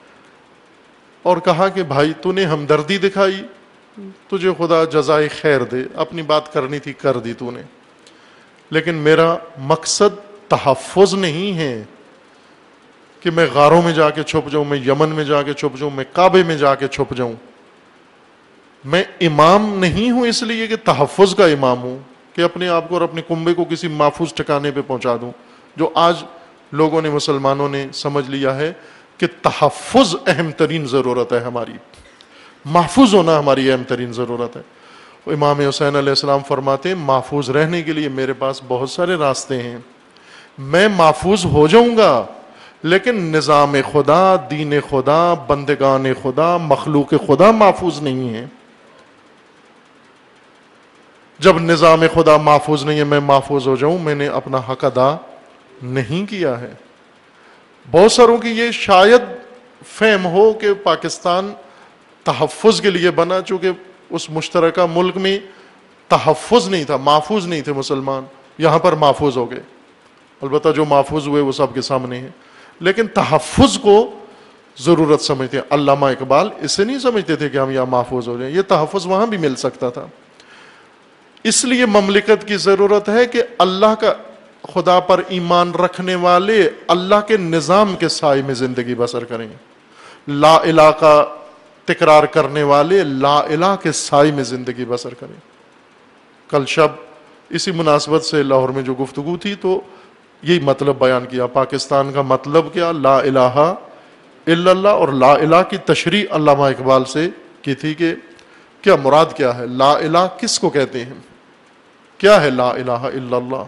اور کہا کہ بھائی تو نے ہمدردی دکھائی، تجھے خدا جزائے خیر دے، اپنی بات کرنی تھی کر دی تو نے، لیکن میرا مقصد تحفظ نہیں ہے کہ میں غاروں میں جا کے چھپ جاؤں، میں یمن میں جا کے چھپ جاؤں، میں کعبے میں جا کے چھپ جاؤں۔ میں امام نہیں ہوں اس لیے کہ تحفظ کا امام ہوں، کہ اپنے آپ کو اور اپنے کنبے کو کسی محفوظ ٹھکانے پہ پہنچا دوں، جو آج لوگوں نے، مسلمانوں نے سمجھ لیا ہے کہ تحفظ اہم ترین ضرورت ہے ہماری، محفوظ ہونا ہماری اہم ترین ضرورت ہے۔ امام حسین علیہ السلام فرماتے ہیں محفوظ رہنے کے لیے میرے پاس بہت سارے راستے ہیں، میں محفوظ ہو جاؤں گا لیکن نظام خدا، دین خدا، بندگان خدا، مخلوق خدا محفوظ نہیں ہے۔ جب نظام خدا محفوظ نہیں ہے میں محفوظ ہو جاؤں، میں نے اپنا حق ادا نہیں کیا ہے۔ بہت ساروں کی یہ شاید فہم ہو کہ پاکستان تحفظ کے لیے بنا، چونکہ اس مشترکہ ملک میں تحفظ نہیں تھا، محفوظ نہیں تھے مسلمان، یہاں پر محفوظ ہو گئے، البتہ جو محفوظ ہوئے وہ سب کے سامنے ہیں، لیکن تحفظ کو ضرورت سمجھتے ہیں۔ علامہ اقبال اسے نہیں سمجھتے تھے کہ ہم یہاں محفوظ ہو جائیں، یہ تحفظ وہاں بھی مل سکتا تھا۔ اس لیے مملکت کی ضرورت ہے کہ اللہ کا، خدا پر ایمان رکھنے والے اللہ کے نظام کے سائے میں زندگی بسر کریں، لا الہ کا تکرار کرنے والے لا الہ کے سائے میں زندگی بسر کریں۔ کل شب اسی مناسبت سے لاہور میں جو گفتگو تھی تو یہی مطلب بیان کیا، پاکستان کا مطلب کیا، لا الہ الا اللہ، اور لا الہ کی تشریح علامہ اقبال سے کی تھی کہ کیا مراد کیا ہے، لا الہ کس کو کہتے ہیں، کیا ہے لا الہ الا اللہ۔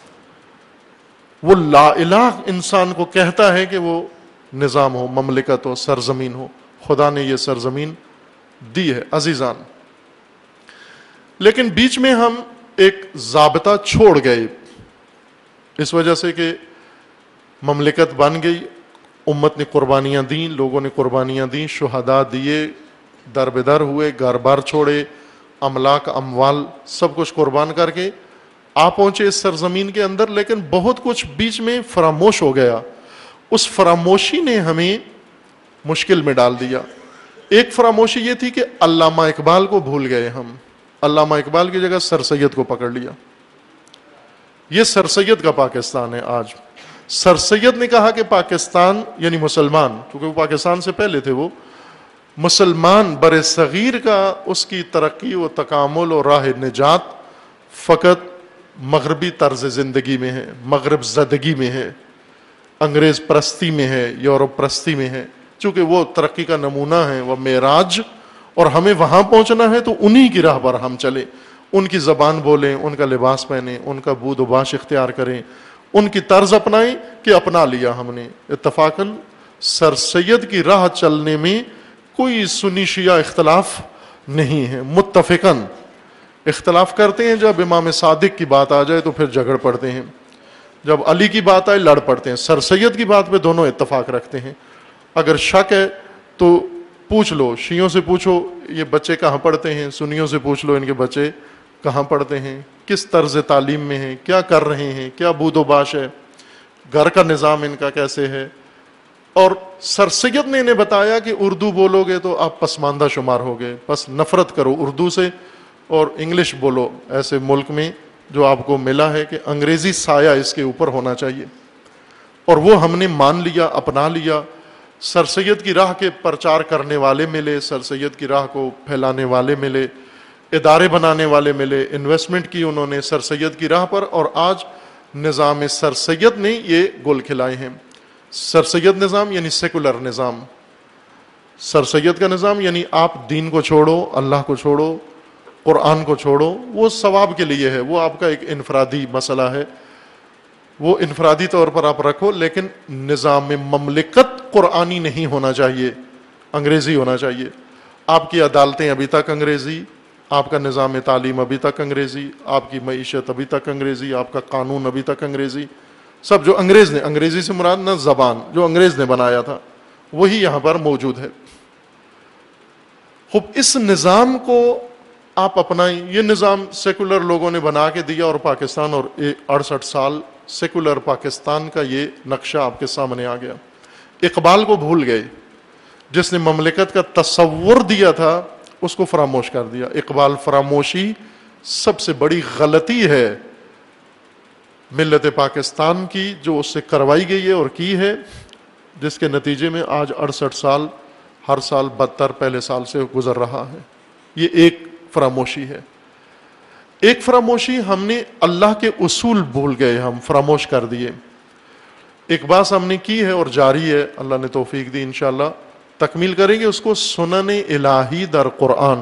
وہ لا الہ انسان کو کہتا ہے کہ وہ نظام ہو، مملکت ہو، سرزمین ہو۔ خدا نے یہ سرزمین دی ہے عزیزان، لیکن بیچ میں ہم ایک ضابطہ چھوڑ گئے اس وجہ سے کہ مملکت بن گئی، امت نے قربانیاں دیں، لوگوں نے قربانیاں دیں، شہداء دیے، در بدر ہوئے، گھر بار چھوڑے، املاک اموال سب کچھ قربان کر کے آ پہنچے اس سرزمین کے اندر، لیکن بہت کچھ بیچ میں فراموش ہو گیا۔ اس فراموشی نے ہمیں مشکل میں ڈال دیا۔ ایک فراموشی یہ تھی کہ علامہ اقبال کو بھول گئے ہم، علامہ اقبال کی جگہ سر سید کو پکڑ لیا۔ یہ سر سید کا پاکستان ہے آج۔ سر سید نے کہا کہ پاکستان یعنی مسلمان، کیونکہ وہ پاکستان سے پہلے تھے، وہ مسلمان بر صغیر کا اس کی ترقی و تکامل اور راہ نجات فقط مغربی طرز زندگی میں ہے، مغرب زدگی میں ہے، انگریز پرستی میں ہے، یورپ پرستی میں ہے۔ چونکہ وہ ترقی کا نمونہ ہے، وہ معراج، اور ہمیں وہاں پہنچنا ہے تو انہی کی راہ پر ہم چلیں، ان کی زبان بولیں، ان کا لباس پہنیں، ان کا بود و باش اختیار کریں، ان کی طرز اپنائیں کہ اپنا لیا ہم نے۔ اتفاقاً سر سید کی راہ چلنے میں کوئی سنی شیعہ اختلاف نہیں ہے، متفقاً اختلاف کرتے ہیں۔ جب امام صادق کی بات آ جائے تو پھر جھگڑ پڑتے ہیں، جب علی کی بات آئے لڑ پڑتے ہیں۔ سر سید کی بات پہ دونوں اتفاق رکھتے ہیں۔ اگر شک ہے تو پوچھ لو، شیعوں سے پوچھو یہ بچے کہاں پڑھتے ہیں، سنیوں سے پوچھ لو ان کے بچے کہاں پڑھتے ہیں، کس طرز تعلیم میں ہیں، کیا کر رہے ہیں، کیا بود و باش ہے، گھر کا نظام ان کا کیسے ہے۔ اور سر سید نے انہیں بتایا کہ اردو بولو گے تو آپ پسماندہ شمار ہوگے، بس نفرت کرو اردو سے اور انگلش بولو۔ ایسے ملک میں جو آپ کو ملا ہے کہ انگریزی سایہ اس کے اوپر ہونا چاہیے، اور وہ ہم نے مان لیا، اپنا لیا۔ سر سید کی راہ کے پرچار کرنے والے ملے، سر سید کی راہ کو پھیلانے والے ملے، ادارے بنانے والے ملے، انویسٹمنٹ کی انہوں نے سر سید کی راہ پر، اور آج نظام سر سید نے یہ گل کھلائے ہیں۔ سر سید نظام یعنی سیکولر نظام، سر سید کا نظام یعنی آپ دین کو چھوڑو، اللہ کو چھوڑو، قرآن کو چھوڑو، وہ ثواب کے لیے ہے، وہ آپ کا ایک انفرادی مسئلہ ہے، وہ انفرادی طور پر آپ رکھو، لیکن نظام مملکت قرآنی نہیں ہونا چاہیے، انگریزی ہونا چاہیے۔ آپ کی عدالتیں ابھی تک انگریزی، آپ کا نظام تعلیم ابھی تک انگریزی، آپ کی معیشت ابھی تک انگریزی، آپ کا قانون ابھی تک انگریزی، سب جو انگریز نے، انگریزی سے مراد نہ زبان، جو انگریز نے بنایا تھا وہی یہاں پر موجود ہے۔ خوب اس نظام کو آپ اپنائیں۔ یہ نظام سیکولر لوگوں نے بنا کے دیا، اور پاکستان اور 68 سال سیکولر پاکستان کا یہ نقشہ آپ کے سامنے آ گیا۔ اقبال کو بھول گئے، جس نے مملکت کا تصور دیا تھا اس کو فراموش کر دیا۔ اقبال فراموشی سب سے بڑی غلطی ہے ملت پاکستان کی، جو اس سے کروائی گئی ہے اور کی ہے، جس کے نتیجے میں آج 68 سال ہر سال بدتر پہلے سال سے گزر رہا ہے۔ یہ ایک فراموشی ہے۔ ایک فراموشی ہم نے اللہ کے اصول بھول گئے، ہم فراموش کر دیے۔ ایک بات ہم نے کی ہے اور جاری ہے، اللہ نے توفیق دی، انشاءاللہ تکمیل کریں گے اس کو۔ سنن الہی در قرآن،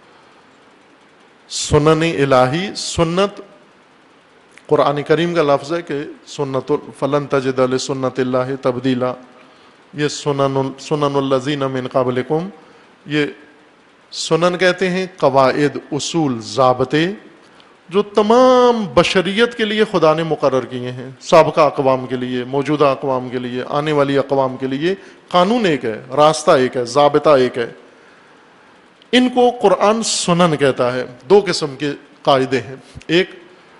سنن الہی، سنت قرآن کریم کا لفظ ہے کہ سنت فلن تجد لسنت اللہ تبدیلا، یہ سنن الذین من قبلکم، یہ سنن کہتے ہیں قواعد، اصول، ضابطے جو تمام بشریت کے لیے خدا نے مقرر کیے ہیں، سابقہ اقوام کے لیے، موجودہ اقوام کے لیے، آنے والی اقوام کے لیے۔ قانون ایک ہے، راستہ ایک ہے، ضابطہ ایک ہے۔ ان کو قرآن سنن کہتا ہے۔ دو قسم کے قاعدے ہیں، ایک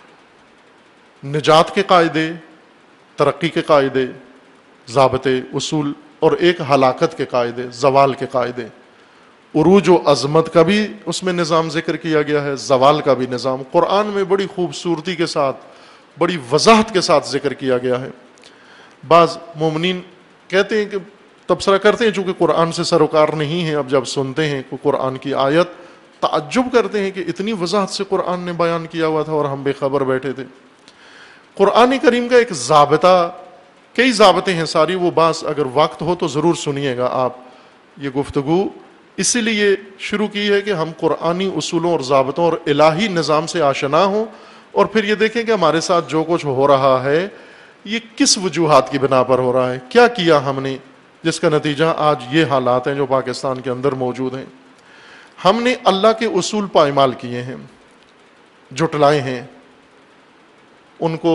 نجات کے قاعدے، ترقی کے قاعدے، ضابطے، اصول، اور ایک ہلاکت کے قاعدے، زوال کے قاعدے۔ عروج و عظمت کا بھی اس میں نظام ذکر کیا گیا ہے، زوال کا بھی نظام قرآن میں بڑی خوبصورتی کے ساتھ، بڑی وضاحت کے ساتھ ذکر کیا گیا ہے۔ بعض مومنین کہتے ہیں کہ تبصرہ کرتے ہیں، چونکہ قرآن سے سروکار نہیں ہے، اب جب سنتے ہیں کوئی قرآن کی آیت تعجب کرتے ہیں کہ اتنی وضاحت سے قرآن نے بیان کیا ہوا تھا اور ہم بے خبر بیٹھے تھے۔ قرآن کریم کا ایک ضابطہ، کئی ضابطے ہیں ساری، وہ بات اگر وقت ہو تو ضرور سنیے گا آپ۔ یہ گفتگو اسی لیے شروع کی ہے کہ ہم قرآنی اصولوں اور ضابطوں اور الہی نظام سے آشنا ہوں، اور پھر یہ دیکھیں کہ ہمارے ساتھ جو کچھ ہو رہا ہے یہ کس وجوہات کی بنا پر ہو رہا ہے، کیا کیا ہم نے جس کا نتیجہ آج یہ حالات ہیں جو پاکستان کے اندر موجود ہیں۔ ہم نے اللہ کے اصول پائمال کیے ہیں، جھٹلائے ہیں، ان کو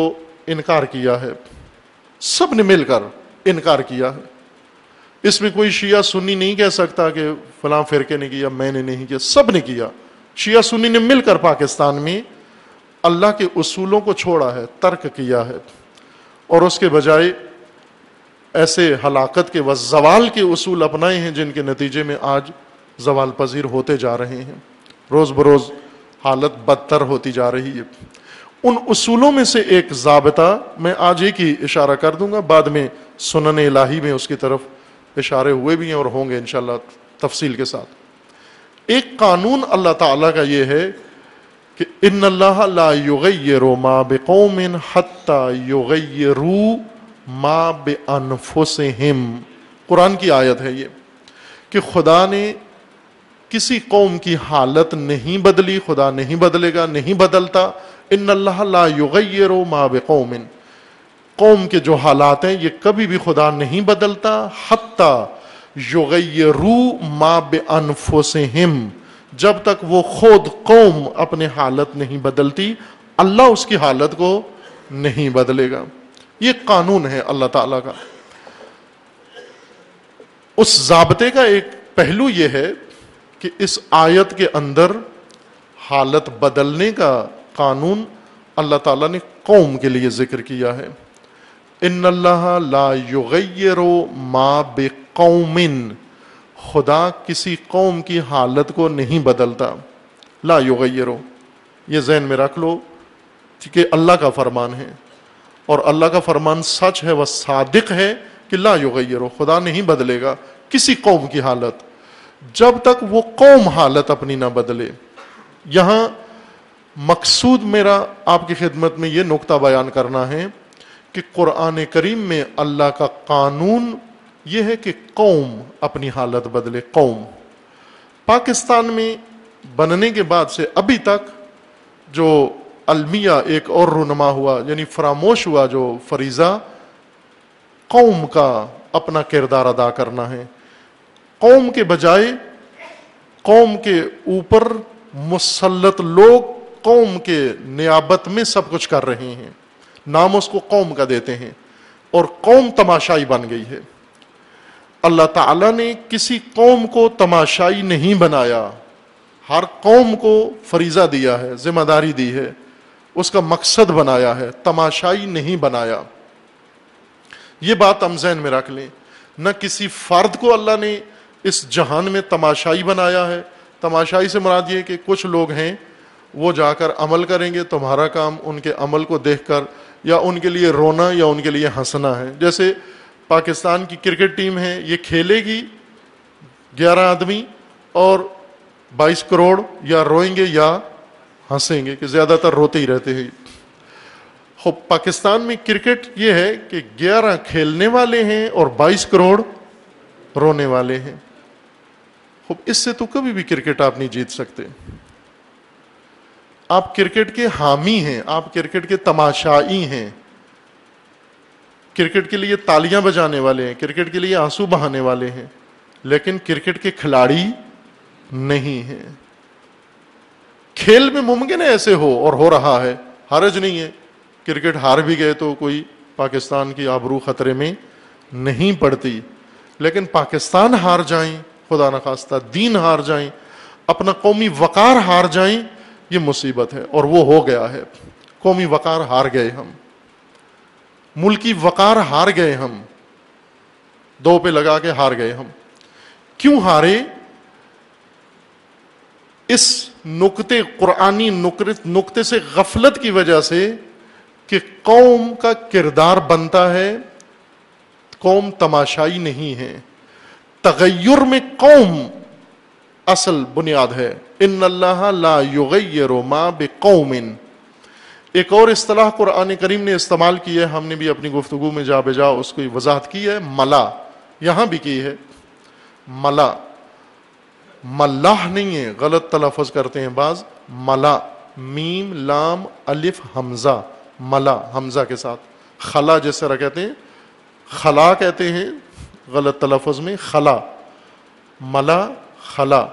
انکار کیا ہے، سب نے مل کر انکار کیا ہے۔ اس میں کوئی شیعہ سنی نہیں کہہ سکتا کہ فلاں فرقے نے کیا، میں نے نہیں کیا، سب نے کیا۔ شیعہ سنی نے مل کر پاکستان میں اللہ کے اصولوں کو چھوڑا ہے، ترک کیا ہے، اور اس کے بجائے ایسے ہلاکت کے و زوال کے اصول اپنائے ہیں جن کے نتیجے میں آج زوال پذیر ہوتے جا رہے ہیں، روز بروز حالت بدتر ہوتی جا رہی ہے۔ ان اصولوں میں سے ایک ضابطہ میں آج ایک ہی اشارہ کر دوں گا، بعد میں سنن الہی میں اس کی طرف اشارے ہوئے بھی ہیں اور ہوں گے انشاءاللہ تفصیل کے ساتھ۔ ایک قانون اللہ تعالیٰ کا یہ ہے کہ ان اللہ لا یغیر ما بقوم حتی یغیروا ما بانفسہم، قرآن کی آیت ہے یہ، کہ خدا نے کسی قوم کی حالت نہیں بدلی، خدا نہیں بدلے گا، نہیں بدلتا۔ ان اللہ لا یغیر ما بقوم، قوم کے جو حالات ہیں یہ کبھی بھی خدا نہیں بدلتا، حتی یغیروا ما بانفسہم، جب تک وہ خود قوم اپنے حالت نہیں بدلتی اللہ اس کی حالت کو نہیں بدلے گا۔ یہ قانون ہے اللہ تعالیٰ کا۔ اس ضابطے کا ایک پہلو یہ ہے کہ اس آیت کے اندر حالت بدلنے کا قانون اللہ تعالیٰ نے قوم کے لیے ذکر کیا ہے۔ ان اللہ لا یغیر ما بقوم، خدا کسی قوم کی حالت کو نہیں بدلتا، لا یغیر، یہ ذہن میں رکھ لو کہ اللہ کا فرمان ہے، اور اللہ کا فرمان سچ ہے وہ صادق ہے کہ لا یغیر، خدا نہیں بدلے گا کسی قوم کی حالت جب تک وہ قوم حالت اپنی نہ بدلے۔ یہاں مقصود میرا آپ کی خدمت میں یہ نقطہ بیان کرنا ہے کہ قرآن کریم میں اللہ کا قانون یہ ہے کہ قوم اپنی حالت بدلے۔ قوم پاکستان میں بننے کے بعد سے ابھی تک جو المیہ ایک اور رونما ہوا، یعنی فراموش ہوا جو فریضہ قوم کا اپنا کردار ادا کرنا ہے۔ قوم کے بجائے قوم کے اوپر مسلط لوگ قوم کے نیابت میں سب کچھ کر رہے ہیں، نام اس کو قوم کا دیتے ہیں، اور قوم تماشائی بن گئی ہے۔ اللہ تعالیٰ نے کسی قوم کو تماشائی نہیں بنایا، ہر قوم کو فریضہ دیا ہے، ذمہ داری دی ہے، اس کا مقصد بنایا ہے، تماشائی نہیں بنایا۔ یہ بات ہم ذہن میں رکھ لیں، نہ کسی فرد کو اللہ نے اس جہان میں تماشائی بنایا ہے۔ تماشائی سے مراد یہ کہ کچھ لوگ ہیں وہ جا کر عمل کریں گے، تمہارا کام ان کے عمل کو دیکھ کر یا ان کے لیے رونا یا ان کے لیے ہنسنا ہے۔ جیسے پاکستان کی کرکٹ ٹیم ہے، یہ کھیلے گی 11 آدمی اور 22 کروڑ یا روئیں گے یا ہنسیں گے، کہ زیادہ تر روتے ہی رہتے ہیں۔ خب پاکستان میں کرکٹ یہ ہے کہ 11 کھیلنے والے ہیں اور 22 کروڑ رونے والے ہیں۔ خب اس سے تو کبھی بھی کرکٹ آپ نہیں جیت سکتے۔ آپ کرکٹ کے حامی ہیں، آپ کرکٹ کے تماشائی ہیں، کرکٹ کے لیے تالیاں بجانے والے ہیں، کرکٹ کے لیے آنسو بہانے والے ہیں، لیکن کرکٹ کے کھلاڑی نہیں ہیں۔ کھیل میں ممکن ہے ایسے ہو اور ہو رہا ہے، حرج نہیں ہے، کرکٹ ہار بھی گئے تو کوئی پاکستان کی آبرو خطرے میں نہیں پڑتی، لیکن پاکستان ہار جائیں، خدا نخواستہ دین ہار جائیں، اپنا قومی وقار ہار جائیں، یہ مصیبت ہے، اور وہ ہو گیا ہے۔ قومی وقار ہار گئے ہم، ملکی وقار ہار گئے ہم، 2 پہ لگا کے ہار گئے ہم۔ کیوں ہارے؟ اس نقطے قرآنی نقطے سے غفلت کی وجہ سے کہ قوم کا کردار بنتا ہے، قوم تماشائی نہیں ہے، تغیر میں قوم اصل بنیاد ہے۔ ان اللہ لا یغیر ما بقوم، ایک اور اصطلاح قرآن کریم نے استعمال کی ہے، ہم نے بھی اپنی گفتگو میں جا بجا اس کو وضاحت کی ہے، ملا، یہاں بھی کی ہے، ملا، ملاح نہیں ہے، غلط تلفظ کرتے ہیں بعض، ملا، میم لام الف حمزہ، ملا حمزہ کے ساتھ، خلا جس طرح کہتے ہیں، خلا کہتے ہیں غلط تلفظ میں، خلا، ملا، خلا۔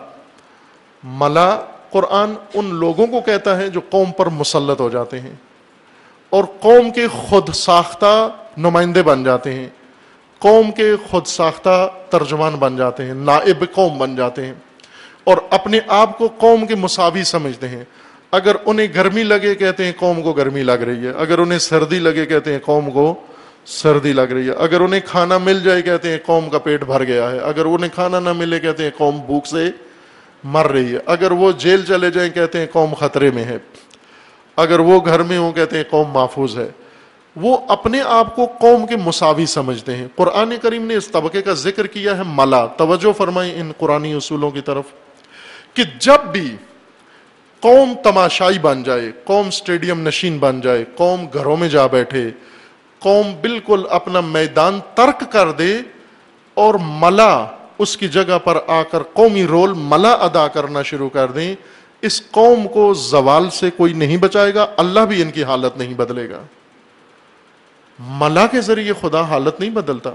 ملا قرآن ان لوگوں کو کہتا ہے جو قوم پر مسلط ہو جاتے ہیں، اور قوم کے خود ساختہ نمائندے بن جاتے ہیں، قوم کے خود ساختہ ترجمان بن جاتے ہیں، نائب قوم بن جاتے ہیں، اور اپنے آپ کو قوم کے مساوی سمجھتے ہیں۔ اگر انہیں گرمی لگے کہتے ہیں قوم کو گرمی لگ رہی ہے، اگر انہیں سردی لگے کہتے ہیں قوم کو سردی لگ رہی ہے، اگر انہیں کھانا مل جائے کہتے ہیں قوم کا پیٹ بھر گیا ہے، اگر انہیں کھانا نہ ملے کہتے ہیں قوم بھوک سے مر رہی ہے، اگر وہ جیل چلے جائیں کہتے ہیں قوم خطرے میں ہے، اگر وہ گھر میں ہوں کہتے ہیں قوم محفوظ ہے۔ وہ اپنے آپ کو قوم کے مساوی سمجھتے ہیں۔ قرآن کریم نے اس طبقے کا ذکر کیا ہے ملا۔ توجہ فرمائیں ان قرآنی اصولوں کی طرف کہ جب بھی قوم تماشائی بن جائے، قوم سٹیڈیم نشین بن جائے، قوم گھروں میں جا بیٹھے، قوم بالکل اپنا میدان ترک کر دے اور ملا اس کی جگہ پر آ کر قومی رول ملا ادا کرنا شروع کر دیں، اس قوم کو زوال سے کوئی نہیں بچائے گا، اللہ بھی ان کی حالت نہیں بدلے گا۔ ملا کے ذریعے خدا حالت نہیں بدلتا۔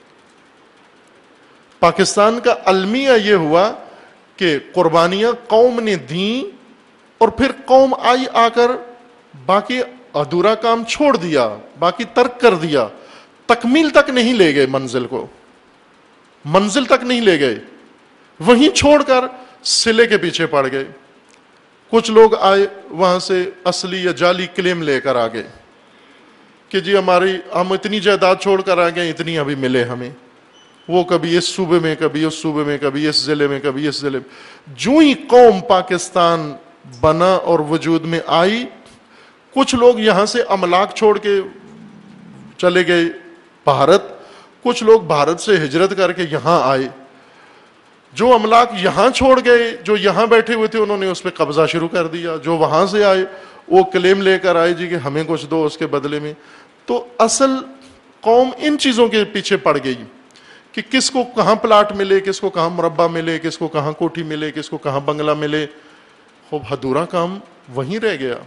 پاکستان کا المیہ یہ ہوا کہ قربانیاں قوم نے دیں اور پھر قوم آئی آ کر باقی ادھورا کام چھوڑ دیا، باقی ترک کر دیا، تکمیل تک نہیں لے گئے، منزل تک نہیں لے گئے، وہیں چھوڑ کر صلے کے پیچھے پڑ گئے۔ کچھ لوگ آئے وہاں سے اصلی یا جعلی کلیم لے کر آ گئے کہ جی ہم اتنی جائیداد چھوڑ کر آ گئے، اتنی ابھی ملے ہمیں، وہ کبھی اس صوبے میں، کبھی اس صوبے میں، کبھی اس ضلع میں، کبھی اس ضلع میں۔ جو ہی قوم پاکستان بنا اور وجود میں آئی، کچھ لوگ یہاں سے املاک چھوڑ کے چلے گئے بھارت، کچھ لوگ بھارت سے ہجرت کر کے یہاں آئے۔ جو املاک یہاں چھوڑ گئے، جو یہاں بیٹھے ہوئے تھے، انہوں نے اس پہ قبضہ شروع کر دیا۔ جو وہاں سے آئے وہ کلیم لے کر آئے جی کہ ہمیں کچھ دو اس کے بدلے میں۔ تو اصل قوم ان چیزوں کے پیچھے پڑ گئی کہ کس کو کہاں پلاٹ ملے، کس کو کہاں مربع ملے، کس کو کہاں کوٹھی ملے، کس کو کہاں بنگلہ ملے۔ خوب ادھورا کام وہیں رہ گیا۔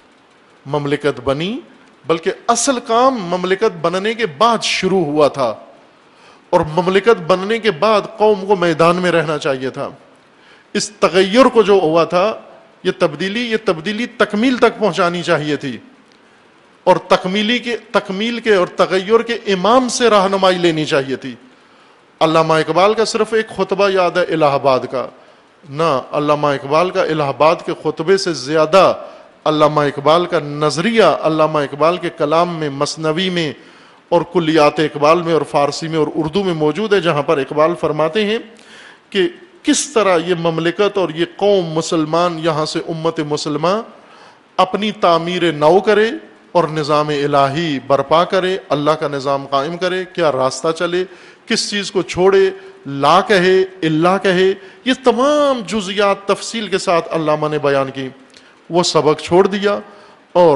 مملکت بنی، بلکہ اصل کام مملکت بننے کے بعد شروع ہوا تھا، اور مملکت بننے کے بعد قوم کو میدان میں رہنا چاہیے تھا۔ اس تغیر کو جو ہوا تھا، یہ تبدیلی تکمیل تک پہنچانی چاہیے تھی، اور تکمیل کے اور تغیر کے امام سے رہنمائی لینی چاہیے تھی۔ علامہ اقبال کا صرف ایک خطبہ یاد ہے الہ آباد کا، نہ، علامہ اقبال کا الہ آباد کے خطبے سے زیادہ علامہ اقبال کا نظریہ علامہ اقبال کے کلام میں، مثنوی میں اور کلیات اقبال میں اور فارسی میں اور اردو میں موجود ہے، جہاں پر اقبال فرماتے ہیں کہ کس طرح یہ مملکت اور یہ قوم مسلمان یہاں سے امت مسلمہ اپنی تعمیر نو کرے اور نظام الہی برپا کرے، اللہ کا نظام قائم کرے، کیا راستہ چلے، کس چیز کو چھوڑے، لا کہے، اللہ کہے، یہ تمام جزیات تفصیل کے ساتھ علامہ نے بیان کی۔ وہ سبق چھوڑ دیا اور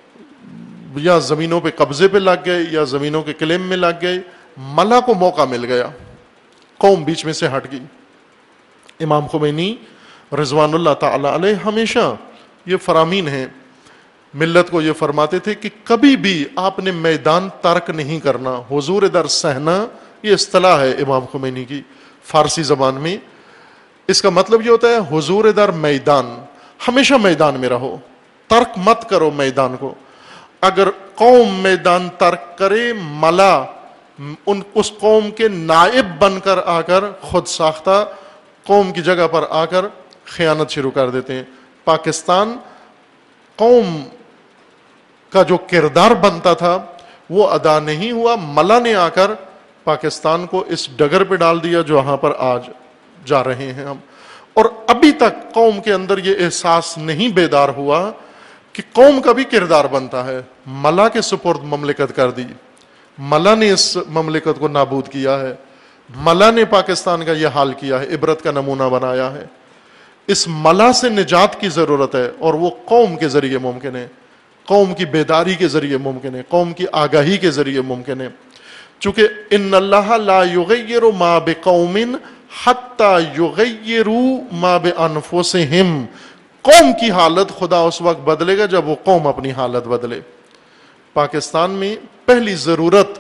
یا زمینوں پہ قبضے پہ لگ گئے یا زمینوں کے کلیم میں لگ گئے۔ ملا کو موقع مل گیا، قوم بیچ میں سے ہٹ گئی۔ امام خمینی رضوان اللہ تعالی علیہ ہمیشہ یہ فرامین ہیں، ملت کو یہ فرماتے تھے کہ کبھی بھی آپ نے میدان ترک نہیں کرنا۔ حضور در صحنہ، یہ اصطلاح ہے امام خمینی کی فارسی زبان میں۔ اس کا مطلب یہ ہوتا ہے حضور در میدان، ہمیشہ میدان میں رہو، ترک مت کرو میدان کو۔ اگر قوم میدان ترک کرے، ملا اس قوم کے نائب بن کر آ کر خود ساختہ قوم کی جگہ پر آ کر خیانت شروع کر دیتے ہیں۔ پاکستان قوم کا جو کردار بنتا تھا وہ ادا نہیں ہوا، ملا نے آ کر پاکستان کو اس ڈگر پہ ڈال دیا جہاں پر آج جا رہے ہیں ہم۔ اور ابھی تک قوم کے اندر یہ احساس نہیں بیدار ہوا کہ قوم کا بھی کردار بنتا ہے۔ ملا کے سپرد مملکت کر دی، ملا نے اس مملکت کو نابود کیا ہے، ملا نے پاکستان کا یہ حال کیا ہے، عبرت کا نمونہ بنایا ہے۔ اس ملا سے نجات کی ضرورت ہے، اور وہ قوم کے ذریعے ممکن ہے، قوم کی بیداری کے ذریعے ممکن ہے، قوم کی آگاہی کے ذریعے ممکن ہے۔ چونکہ ان اللہ لا یغیر ما بقوم حتی یغیروا ما بانفسہم، قوم کی حالت خدا اس وقت بدلے گا جب وہ قوم اپنی حالت بدلے۔ پاکستان میں پہلی ضرورت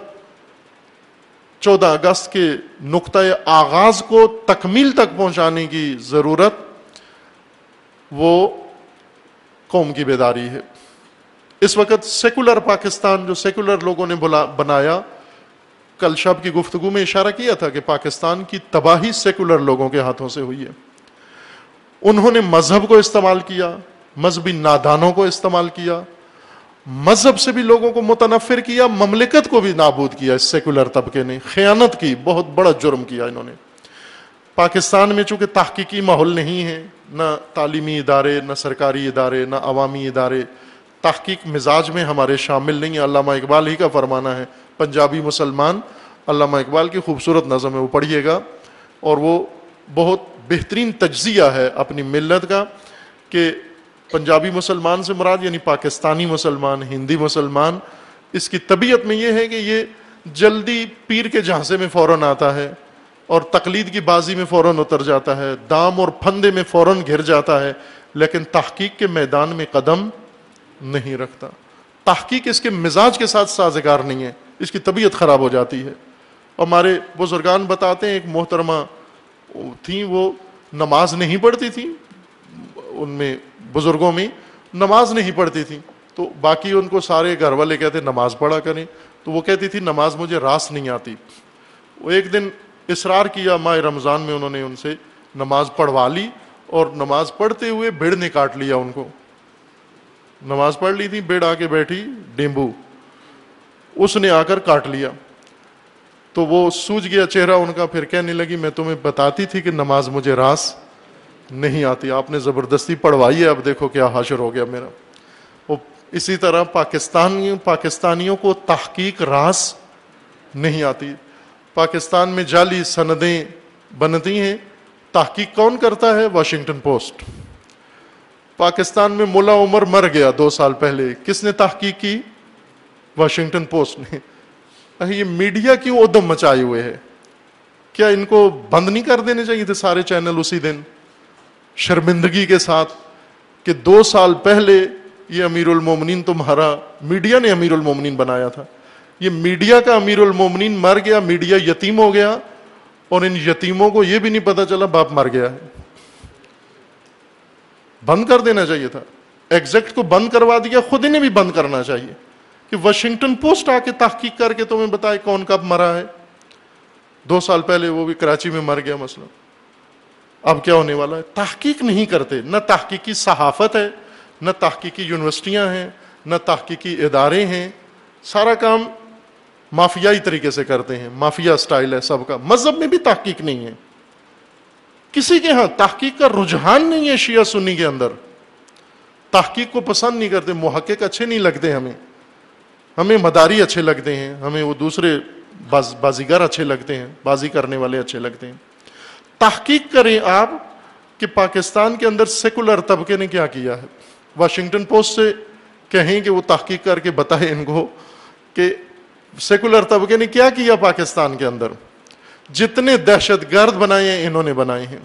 14 اگست کے نقطۂ آغاز کو تکمیل تک پہنچانے کی ضرورت وہ قوم کی بیداری ہے۔ اس وقت سیکولر پاکستان جو سیکولر لوگوں نے بنایا، کل شب کی گفتگو میں اشارہ کیا تھا کہ پاکستان کی تباہی سیکولر لوگوں کے ہاتھوں سے ہوئی ہے. انہوں نے مذہب کو استعمال کیا، مذہبی نادانوں کو استعمال کیا، مذہب سے بھی لوگوں کو متنفر کیا، مملکت کو بھی نابود کیا. اس سیکولر طبقے نے خیانت کی، بہت بڑا جرم کیا انہوں نے. پاکستان میں چونکہ تحقیقی ماحول نہیں ہے، نہ تعلیمی ادارے، نہ سرکاری ادارے، نہ عوامی ادارے، تحقیق مزاج میں ہمارے شامل نہیں ہے. علامہ اقبال ہی کا فرمانا ہے، پنجابی مسلمان، علامہ اقبال کی خوبصورت نظم ہے، وہ پڑھیے گا، اور وہ بہت بہترین تجزیہ ہے اپنی ملت کا، کہ پنجابی مسلمان سے مراد یعنی پاکستانی مسلمان، ہندی مسلمان، اس کی طبیعت میں یہ ہے کہ یہ جلدی پیر کے جھانسے میں فوراً آتا ہے اور تقلید کی بازی میں فوراً اتر جاتا ہے، دام اور پھندے میں فوراً گھر جاتا ہے، لیکن تحقیق کے میدان میں قدم نہیں رکھتا. تحقیق اس کے مزاج کے ساتھ سازگار نہیں ہے، اس کی طبیعت خراب ہو جاتی ہے. ہمارے بزرگان بتاتے ہیں، ایک محترمہ تھیں، وہ نماز نہیں پڑھتی تھی، ان میں بزرگوں میں نماز نہیں پڑھتی تھی، تو باقی ان کو سارے گھر والے کہتے نماز پڑھا کریں، تو وہ کہتی تھی نماز مجھے راس نہیں آتی. وہ ایک دن اصرار کیا، ماہ رمضان میں انہوں نے ان سے نماز پڑھوا لی، اور نماز پڑھتے ہوئے بھیڑ نے کاٹ لیا ان کو. نماز پڑھ لی تھی، بھیڑ آ کے بیٹھی، ڈیمبو، اس نے آ کر کاٹ لیا. تو وہ سوج گیا چہرہ ان کا، پھر کہنے لگی میں تمہیں بتاتی تھی کہ نماز مجھے راس نہیں آتی، آپ نے زبردستی پڑھوائی ہے، اب دیکھو کیا حشر ہو گیا میرا. وہ اسی طرح پاکستانیوں کو تحقیق راس نہیں آتی. پاکستان میں جعلی سندیں بنتی ہیں، تحقیق کون کرتا ہے؟ Washington post. پاکستان میں ملا عمر مر گیا 2 سال پہلے، کس نے تحقیق کی؟ واشنگٹن پوسٹ نے. یہ میڈیا کیوں ادم مچائے ہوئے ہے؟ کیا ان کو بند نہیں کر دینے چاہیے تھے سارے چینل اسی دن شرمندگی کے ساتھ کہ 2 سال پہلے یہ امیر المومنین تمہارا، میڈیا نے امیر المومنین بنایا تھا، یہ میڈیا کا امیر المومنین مر گیا، میڈیا یتیم ہو گیا، اور ان یتیموں کو یہ بھی نہیں پتا چلا باپ مر گیا ہے. بند کر دینا چاہیے تھا، ایگزیکٹ کو بند کروا دیا، خود انہیں بھی بند کرنا چاہیے کہ واشنگٹن پوسٹ آ کے تحقیق کر کے تمہیں بتائے کون کب مرا ہے. 2 سال پہلے وہ بھی کراچی میں مر گیا مثلا، اب کیا ہونے والا ہے؟ تحقیق نہیں کرتے، نہ تحقیقی صحافت ہے، نہ تحقیقی یونیورسٹیاں ہیں، نہ تحقیقی ادارے ہیں، سارا کام مافیائی طریقے سے کرتے ہیں، مافیا سٹائل ہے سب کا. مذہب میں بھی تحقیق نہیں ہے، کسی کے ہاں تحقیق کا رجحان نہیں ہے. شیعہ سنی کے اندر تحقیق کو پسند نہیں کرتے، محقق اچھے نہیں لگتے ہمیں مداری اچھے لگتے ہیں، ہمیں وہ دوسرے بازیگر اچھے لگتے ہیں، بازی کرنے والے اچھے لگتے ہیں. تحقیق کریں آپ کہ پاکستان کے اندر سیکولر طبقے نے کیا کیا ہے. واشنگٹن پوسٹ سے کہیں کہ وہ تحقیق کر کے بتائے ان کو کہ سیکولر طبقے نے کیا کیا پاکستان کے اندر. جتنے دہشت گرد بنائے ہیں انہوں نے بنائے ہیں.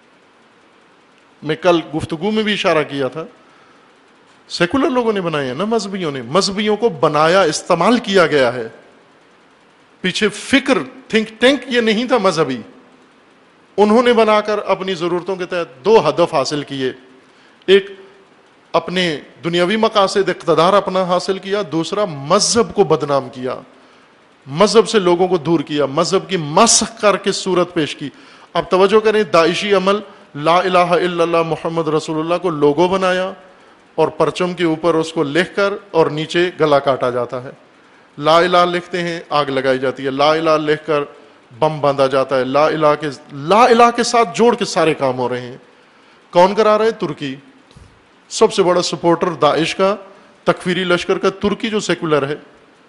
میں کل گفتگو میں بھی اشارہ کیا تھا، سیکولر لوگوں نے بنائے ہیں نا، مذہبیوں نے. مذہبیوں کو بنایا، استعمال کیا گیا ہے. پیچھے فکر، تھنک ٹینک یہ نہیں تھا مذہبی، انہوں نے بنا کر اپنی ضرورتوں کے تحت 2 ہدف حاصل کیے. ایک اپنے دنیاوی مقاصد، اقتدار اپنا حاصل کیا، دوسرا مذہب کو بدنام کیا، مذہب سے لوگوں کو دور کیا، مذہب کی مسخ کر کے صورت پیش کی. اب توجہ کریں، داعشی عمل لا الہ الا اللہ محمد رسول اللہ کو لوگو بنایا اور پرچم کے اوپر اس کو لکھ کر اور نیچے گلا کاٹا جاتا ہے. لا الہ لکھتے ہیں، آگ لگائی جاتی ہے. لا الہ لکھ کر بم باندھا جاتا ہے. لا الہ کے ساتھ جوڑ کے سارے کام ہو رہے ہیں. کون کرا رہے؟ ترکی. سب سے بڑا سپورٹر داعش کا، تکفیری لشکر کا ترکی، جو سیکولر ہے.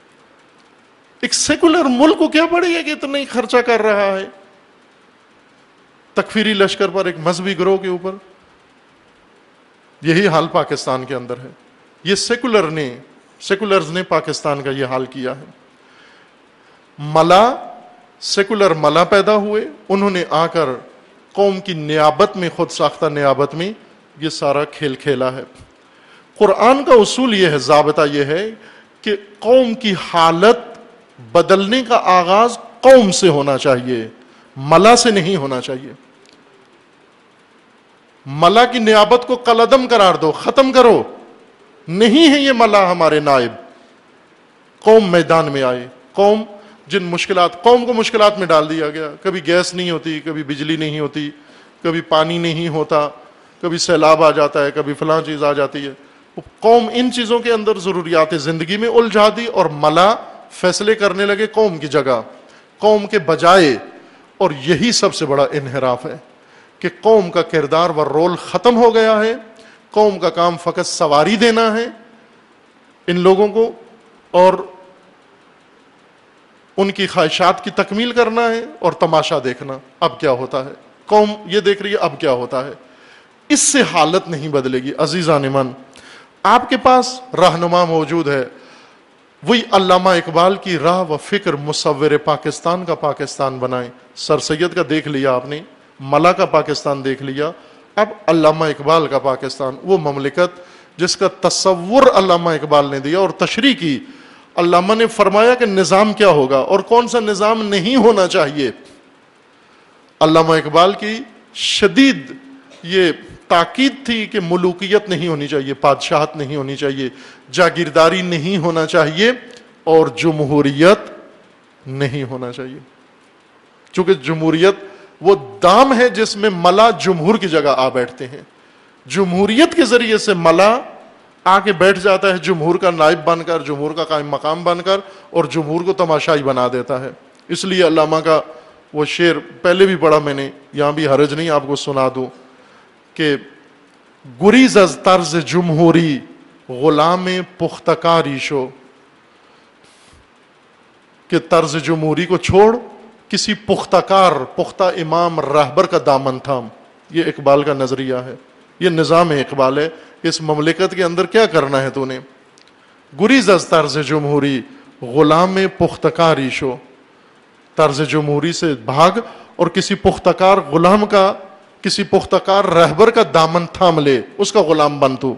ایک سیکولر ملک کو کیا پڑے گا کہ اتنا ہی خرچہ کر رہا ہے تکفیری لشکر پر، ایک مذہبی گروہ کے اوپر. یہی حال پاکستان کے اندر ہے. یہ سیکولرز نے پاکستان کا یہ حال کیا ہے. سیکولر ملا پیدا ہوئے، انہوں نے آ کر قوم کی نیابت میں، خود ساختہ نیابت میں یہ سارا کھیل کھیلا ہے. قرآن کا اصول یہ ہے، ضابطہ یہ ہے کہ قوم کی حالت بدلنے کا آغاز قوم سے ہونا چاہیے، ملا سے نہیں ہونا چاہیے. ملا کی نیابت کو قلعدم قرار دو، ختم کرو. نہیں ہے یہ ملا ہمارے نائب. قوم میدان میں آئے, قوم قوم کو مشکلات میں ڈال دیا گیا. کبھی گیس نہیں ہوتی, کبھی بجلی نہیں ہوتی, کبھی پانی نہیں ہوتا, کبھی سیلاب آ جاتا ہے, کبھی فلاں چیز آ جاتی ہے. قوم ان چیزوں کے اندر ضروریات زندگی میں الجھا دی, اور ملا فیصلے کرنے لگے قوم کی جگہ, قوم کے بجائے. اور یہی سب سے بڑا انحراف ہے کہ قوم کا کردار و رول ختم ہو گیا ہے. قوم کا کام فقط سواری دینا ہے ان لوگوں کو, اور ان کی خواہشات کی تکمیل کرنا ہے, اور تماشا دیکھنا اب کیا ہوتا ہے. قوم یہ دیکھ رہی ہے اب کیا ہوتا ہے. اس سے حالت نہیں بدلے گی. عزیزان من, آپ کے پاس رہنما موجود ہے, وہی علامہ اقبال کی راہ و فکر مصور پاکستان کا پاکستان بنائیں. سر سید کا دیکھ لیا آپ نے, ملا کا پاکستان دیکھ لیا, اب علامہ اقبال کا پاکستان, وہ مملکت جس کا تصور علامہ اقبال نے دیا اور تشریح کی. علامہ نے فرمایا کہ نظام کیا ہوگا اور کون سا نظام نہیں ہونا چاہیے. علامہ اقبال کی شدید یہ تاکید تھی کہ ملوکیت نہیں ہونی چاہیے, بادشاہت نہیں ہونی چاہیے, جاگیرداری نہیں ہونا چاہیے, اور جمہوریت نہیں ہونا چاہیے. چونکہ جمہوریت وہ دام ہے جس میں ملا جمہور کی جگہ آ بیٹھتے ہیں. جمہوریت کے ذریعے سے ملا آ کے بیٹھ جاتا ہے جمہور کا نائب بن کر, جمہور کا قائم مقام بن کر, اور جمہور کو تماشائی بنا دیتا ہے. اس لیے علامہ کا وہ شعر پہلے بھی پڑھا میں نے, یہاں بھی حرج نہیں آپ کو سنا دوں, کہ گریز از طرز جمہوری غلام پختکاری شو, کہ طرز جمہوری کو چھوڑ کسی پختہ امام رہبر کا دامن تھام. یہ اقبال کا نظریہ ہے, یہ نظام اقبال ہے. اس مملکت کے اندر کیا کرنا ہے تو نے, گریز از طرز جمہوری غلام پختکاری شو, طرز جمہوری سے بھاگ اور کسی پختکار غلام کا, کسی پختکار رہبر کا دامن تھام لے, اس کا غلام بن تو.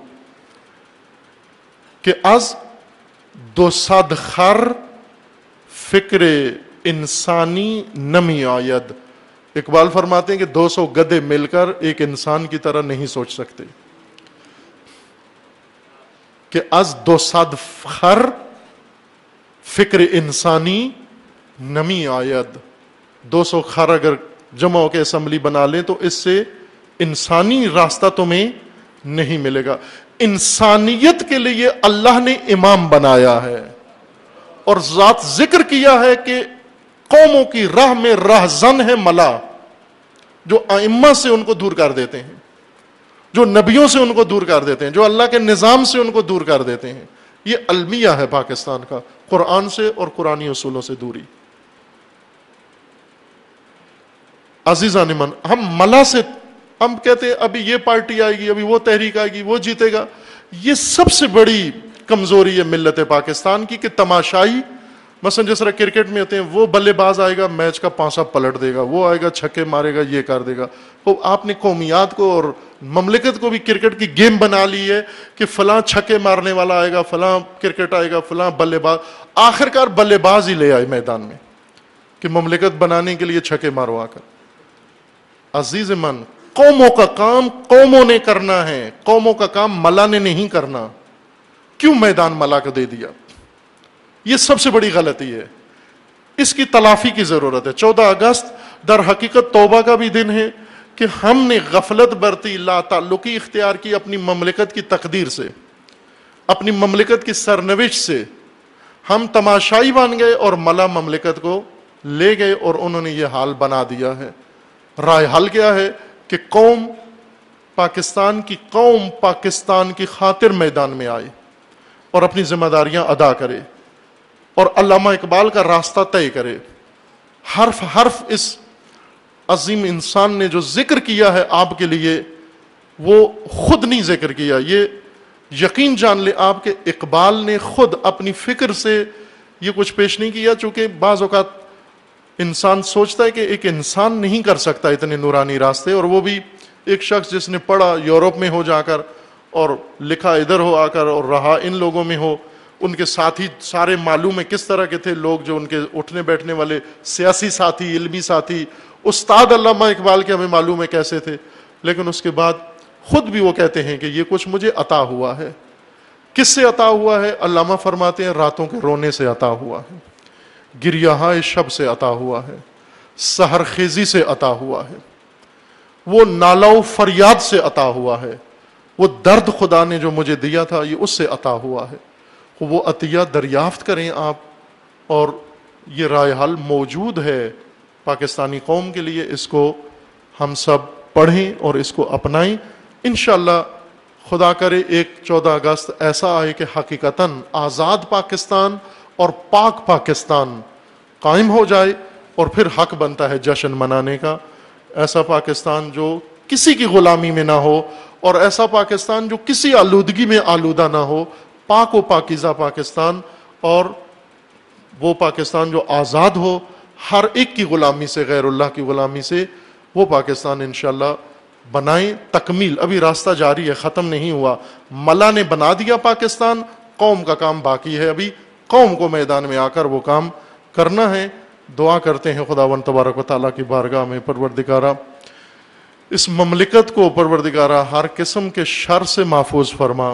کہ از دو صد خر فکر انسانی نمی آید. اقبال فرماتے ہیں کہ 200 گدھے مل کر ایک انسان کی طرح نہیں سوچ سکتے. کہ از 200 خر فکر انسانی نمی آید, 200 خر اگر جمع ہو کے اسمبلی بنا لیں تو اس سے انسانی راستہ تمہیں نہیں ملے گا. انسانیت کے لیے اللہ نے امام بنایا ہے, اور ذات ذکر کیا ہے کہ قوموں کی راہ میں راہزن ہے ملا, جو ائمہ سے ان کو دور کر دیتے ہیں, جو نبیوں سے ان کو دور کر دیتے ہیں, جو اللہ کے نظام سے ان کو دور کر دیتے ہیں. یہ المیہ ہے پاکستان کا, قرآن سے اور قرآنی اصولوں سے دوری. عزیزان من, ہم ملا سے ہم کہتے ہیں ابھی یہ پارٹی آئے گی, ابھی وہ تحریک آئے گی, وہ جیتے گا. یہ سب سے بڑی کمزوری ہے ملت پاکستان کی, کہ تماشائی, مثلا جس طرح کرکٹ میں ہوتے ہیں, وہ بلے باز آئے گا میچ کا پانسا پلٹ دے گا, وہ آئے گا چھکے مارے گا, یہ کر دے گا. تو آپ نے قومیات کو اور مملکت کو بھی کرکٹ کی گیم بنا لی ہے کہ فلاں چھکے مارنے والا آئے گا, فلاں کرکٹ آئے گا, فلاں بلے باز. آخرکار بلے باز ہی لے آئے میدان میں کہ مملکت بنانے کے لیے چھکے ماروا کر. عزیز من, قوموں کا کام قوموں نے کرنا ہے, قوموں کا کام ملا نے نہیں کرنا. کیوں میدان ملا کو دے دیا؟ یہ سب سے بڑی غلطی ہے, اس کی تلافی کی ضرورت ہے. 14 اگست در حقیقت توبہ کا بھی دن ہے کہ ہم نے غفلت برتی, لا تعلقی اختیار کی اپنی مملکت کی تقدیر سے, اپنی مملکت کی سرنوشت سے. ہم تماشائی بن گئے اور ملا مملکت کو لے گئے, اور انہوں نے یہ حال بنا دیا ہے. رائے حل کیا ہے کہ قوم پاکستان کی خاطر میدان میں آئے اور اپنی ذمہ داریاں ادا کرے, اور علامہ اقبال کا راستہ طے کرے. حرف حرف اس عظیم انسان نے جو ذکر کیا ہے آپ کے لیے, وہ خود نہیں ذکر کیا. یہ یقین جان لے آپ کے اقبال نے خود اپنی فکر سے یہ کچھ پیش نہیں کیا. چونکہ بعض اوقات انسان سوچتا ہے کہ ایک انسان نہیں کر سکتا اتنے نورانی راستے, اور وہ بھی ایک شخص جس نے پڑھا یورپ میں ہو جا کر اور لکھا ادھر ہو آ کر اور رہا ان لوگوں میں ہو. ان کے ساتھی سارے معلوم ہے کس طرح کے تھے لوگ, جو ان کے اٹھنے بیٹھنے والے سیاسی ساتھی, علمی ساتھی, استاد علامہ اقبال کے ہمیں معلوم ہے کیسے تھے. لیکن اس کے بعد خود بھی وہ کہتے ہیں کہ یہ کچھ مجھے عطا ہوا ہے کس سے عطا ہوا ہے؟ علامہ فرماتے ہیں راتوں کے رونے سے عطا ہوا ہے، گریہائے شب سے عطا ہوا ہے، سحر خیزی سے عطا ہوا ہے، وہ نالہ و فریاد سے عطا ہوا ہے، وہ درد خدا نے جو مجھے دیا تھا یہ اس سے عطا ہوا ہے۔ وہ عطیہ دریافت کریں آپ، اور یہ رائے حل موجود ہے پاکستانی قوم کے لیے، اس کو ہم سب پڑھیں اور اس کو اپنائیں۔ انشاءاللہ خدا کرے ایک 14 اگست ایسا آئے کہ حقیقتاً آزاد پاکستان اور پاک پاکستان قائم ہو جائے، اور پھر حق بنتا ہے جشن منانے کا۔ ایسا پاکستان جو کسی کی غلامی میں نہ ہو، اور ایسا پاکستان جو کسی آلودگی میں آلودہ نہ ہو، پاک و پاکیزہ پاکستان، اور وہ پاکستان جو آزاد ہو ہر ایک کی غلامی سے، غیر اللہ کی غلامی سے، وہ پاکستان انشاءاللہ بنائیں۔ تکمیل ابھی راستہ جاری ہے، ختم نہیں ہوا۔ ملا نے بنا دیا پاکستان، قوم کا کام باقی ہے، ابھی قوم کو میدان میں آ کر وہ کام کرنا ہے۔ دعا کرتے ہیں خداوند تبارک و تعالیٰ کی بارگاہ میں، پروردگارہ اس مملکت کو پروردگارہ ہر قسم کے شر سے محفوظ فرما،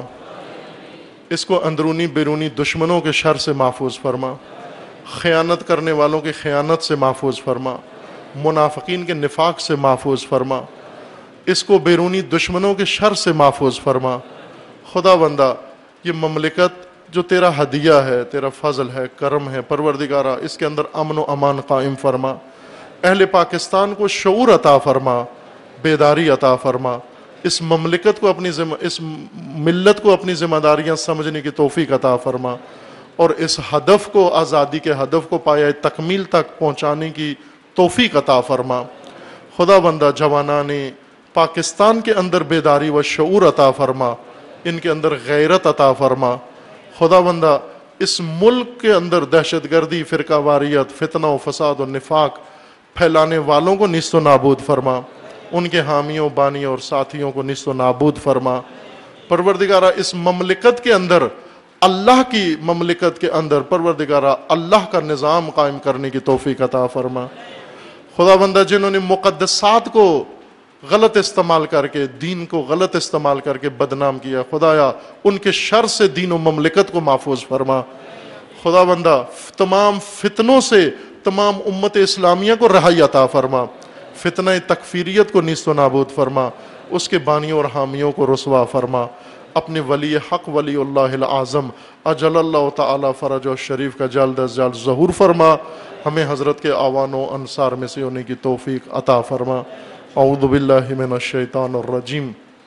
اس کو اندرونی بیرونی دشمنوں کے شر سے محفوظ فرما، خیانت کرنے والوں کی خیانت سے محفوظ فرما، منافقین کے نفاق سے محفوظ فرما، اس کو بیرونی دشمنوں کے شر سے محفوظ فرما۔ خدا بندہ یہ مملکت جو تیرا ہدیہ ہے، تیرا فضل ہے، کرم ہے، پروردگارہ اس کے اندر امن و امان قائم فرما، اہل پاکستان کو شعور عطا فرما، بیداری عطا فرما، اس مملکت کو اس ملت کو اپنی ذمہ داریاں سمجھنے کی توفیق عطا فرما، اور اس ہدف کو، آزادی کے ہدف کو پایہ تکمیل تک پہنچانے کی توفیق عطا فرما۔ خدا بندہ جوانان پاکستان کے اندر بیداری و شعور عطا فرما، ان کے اندر غیرت عطا فرما۔ خدا بندہ اس ملک کے اندر دہشت گردی، فرقہ واریت، فتنہ و فساد و نفاق پھیلانے والوں کو نیست و نابود فرما، ان کے حامیوں، بانیوں اور ساتھیوں کو نیست و نابود فرما۔ پروردگارہ اس مملکت کے اندر، اللہ کی مملکت کے اندر پروردگارہ اللہ کا نظام قائم کرنے کی توفیق عطا فرما۔ خدا بندہ جنہوں نے مقدسات کو غلط استعمال کر کے، دین کو غلط استعمال کر کے بدنام کیا، خدایا ان کے شر سے دین و مملکت کو محفوظ فرما۔ خدا بندہ تمام فتنوں سے تمام امت اسلامیہ کو رہائی عطا فرما، فتنہ تکفیریت کو نیست و نابود فرما، اس کے بانیوں اور حامیوں کو رسوا فرما۔ اپنے ولی حق ولی اللہ العظم اجل اللہ تعالی فرج و شریف کا جلد از جلد ظہور فرما، ہمیں حضرت کے اعوان و انصار میں سے ہونے کی توفیق عطا فرما۔ اعوذ باللہ من الشیطان الرجیم،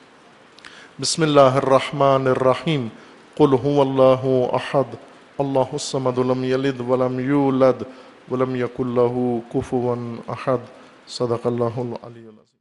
بسم اللہ الرحمن الرحیم، قل هو اللہ احد اللہ الصمد لم یلد ولم یولد ولم یکن له کفوا احد۔ صدق اللہ العلی العظیم۔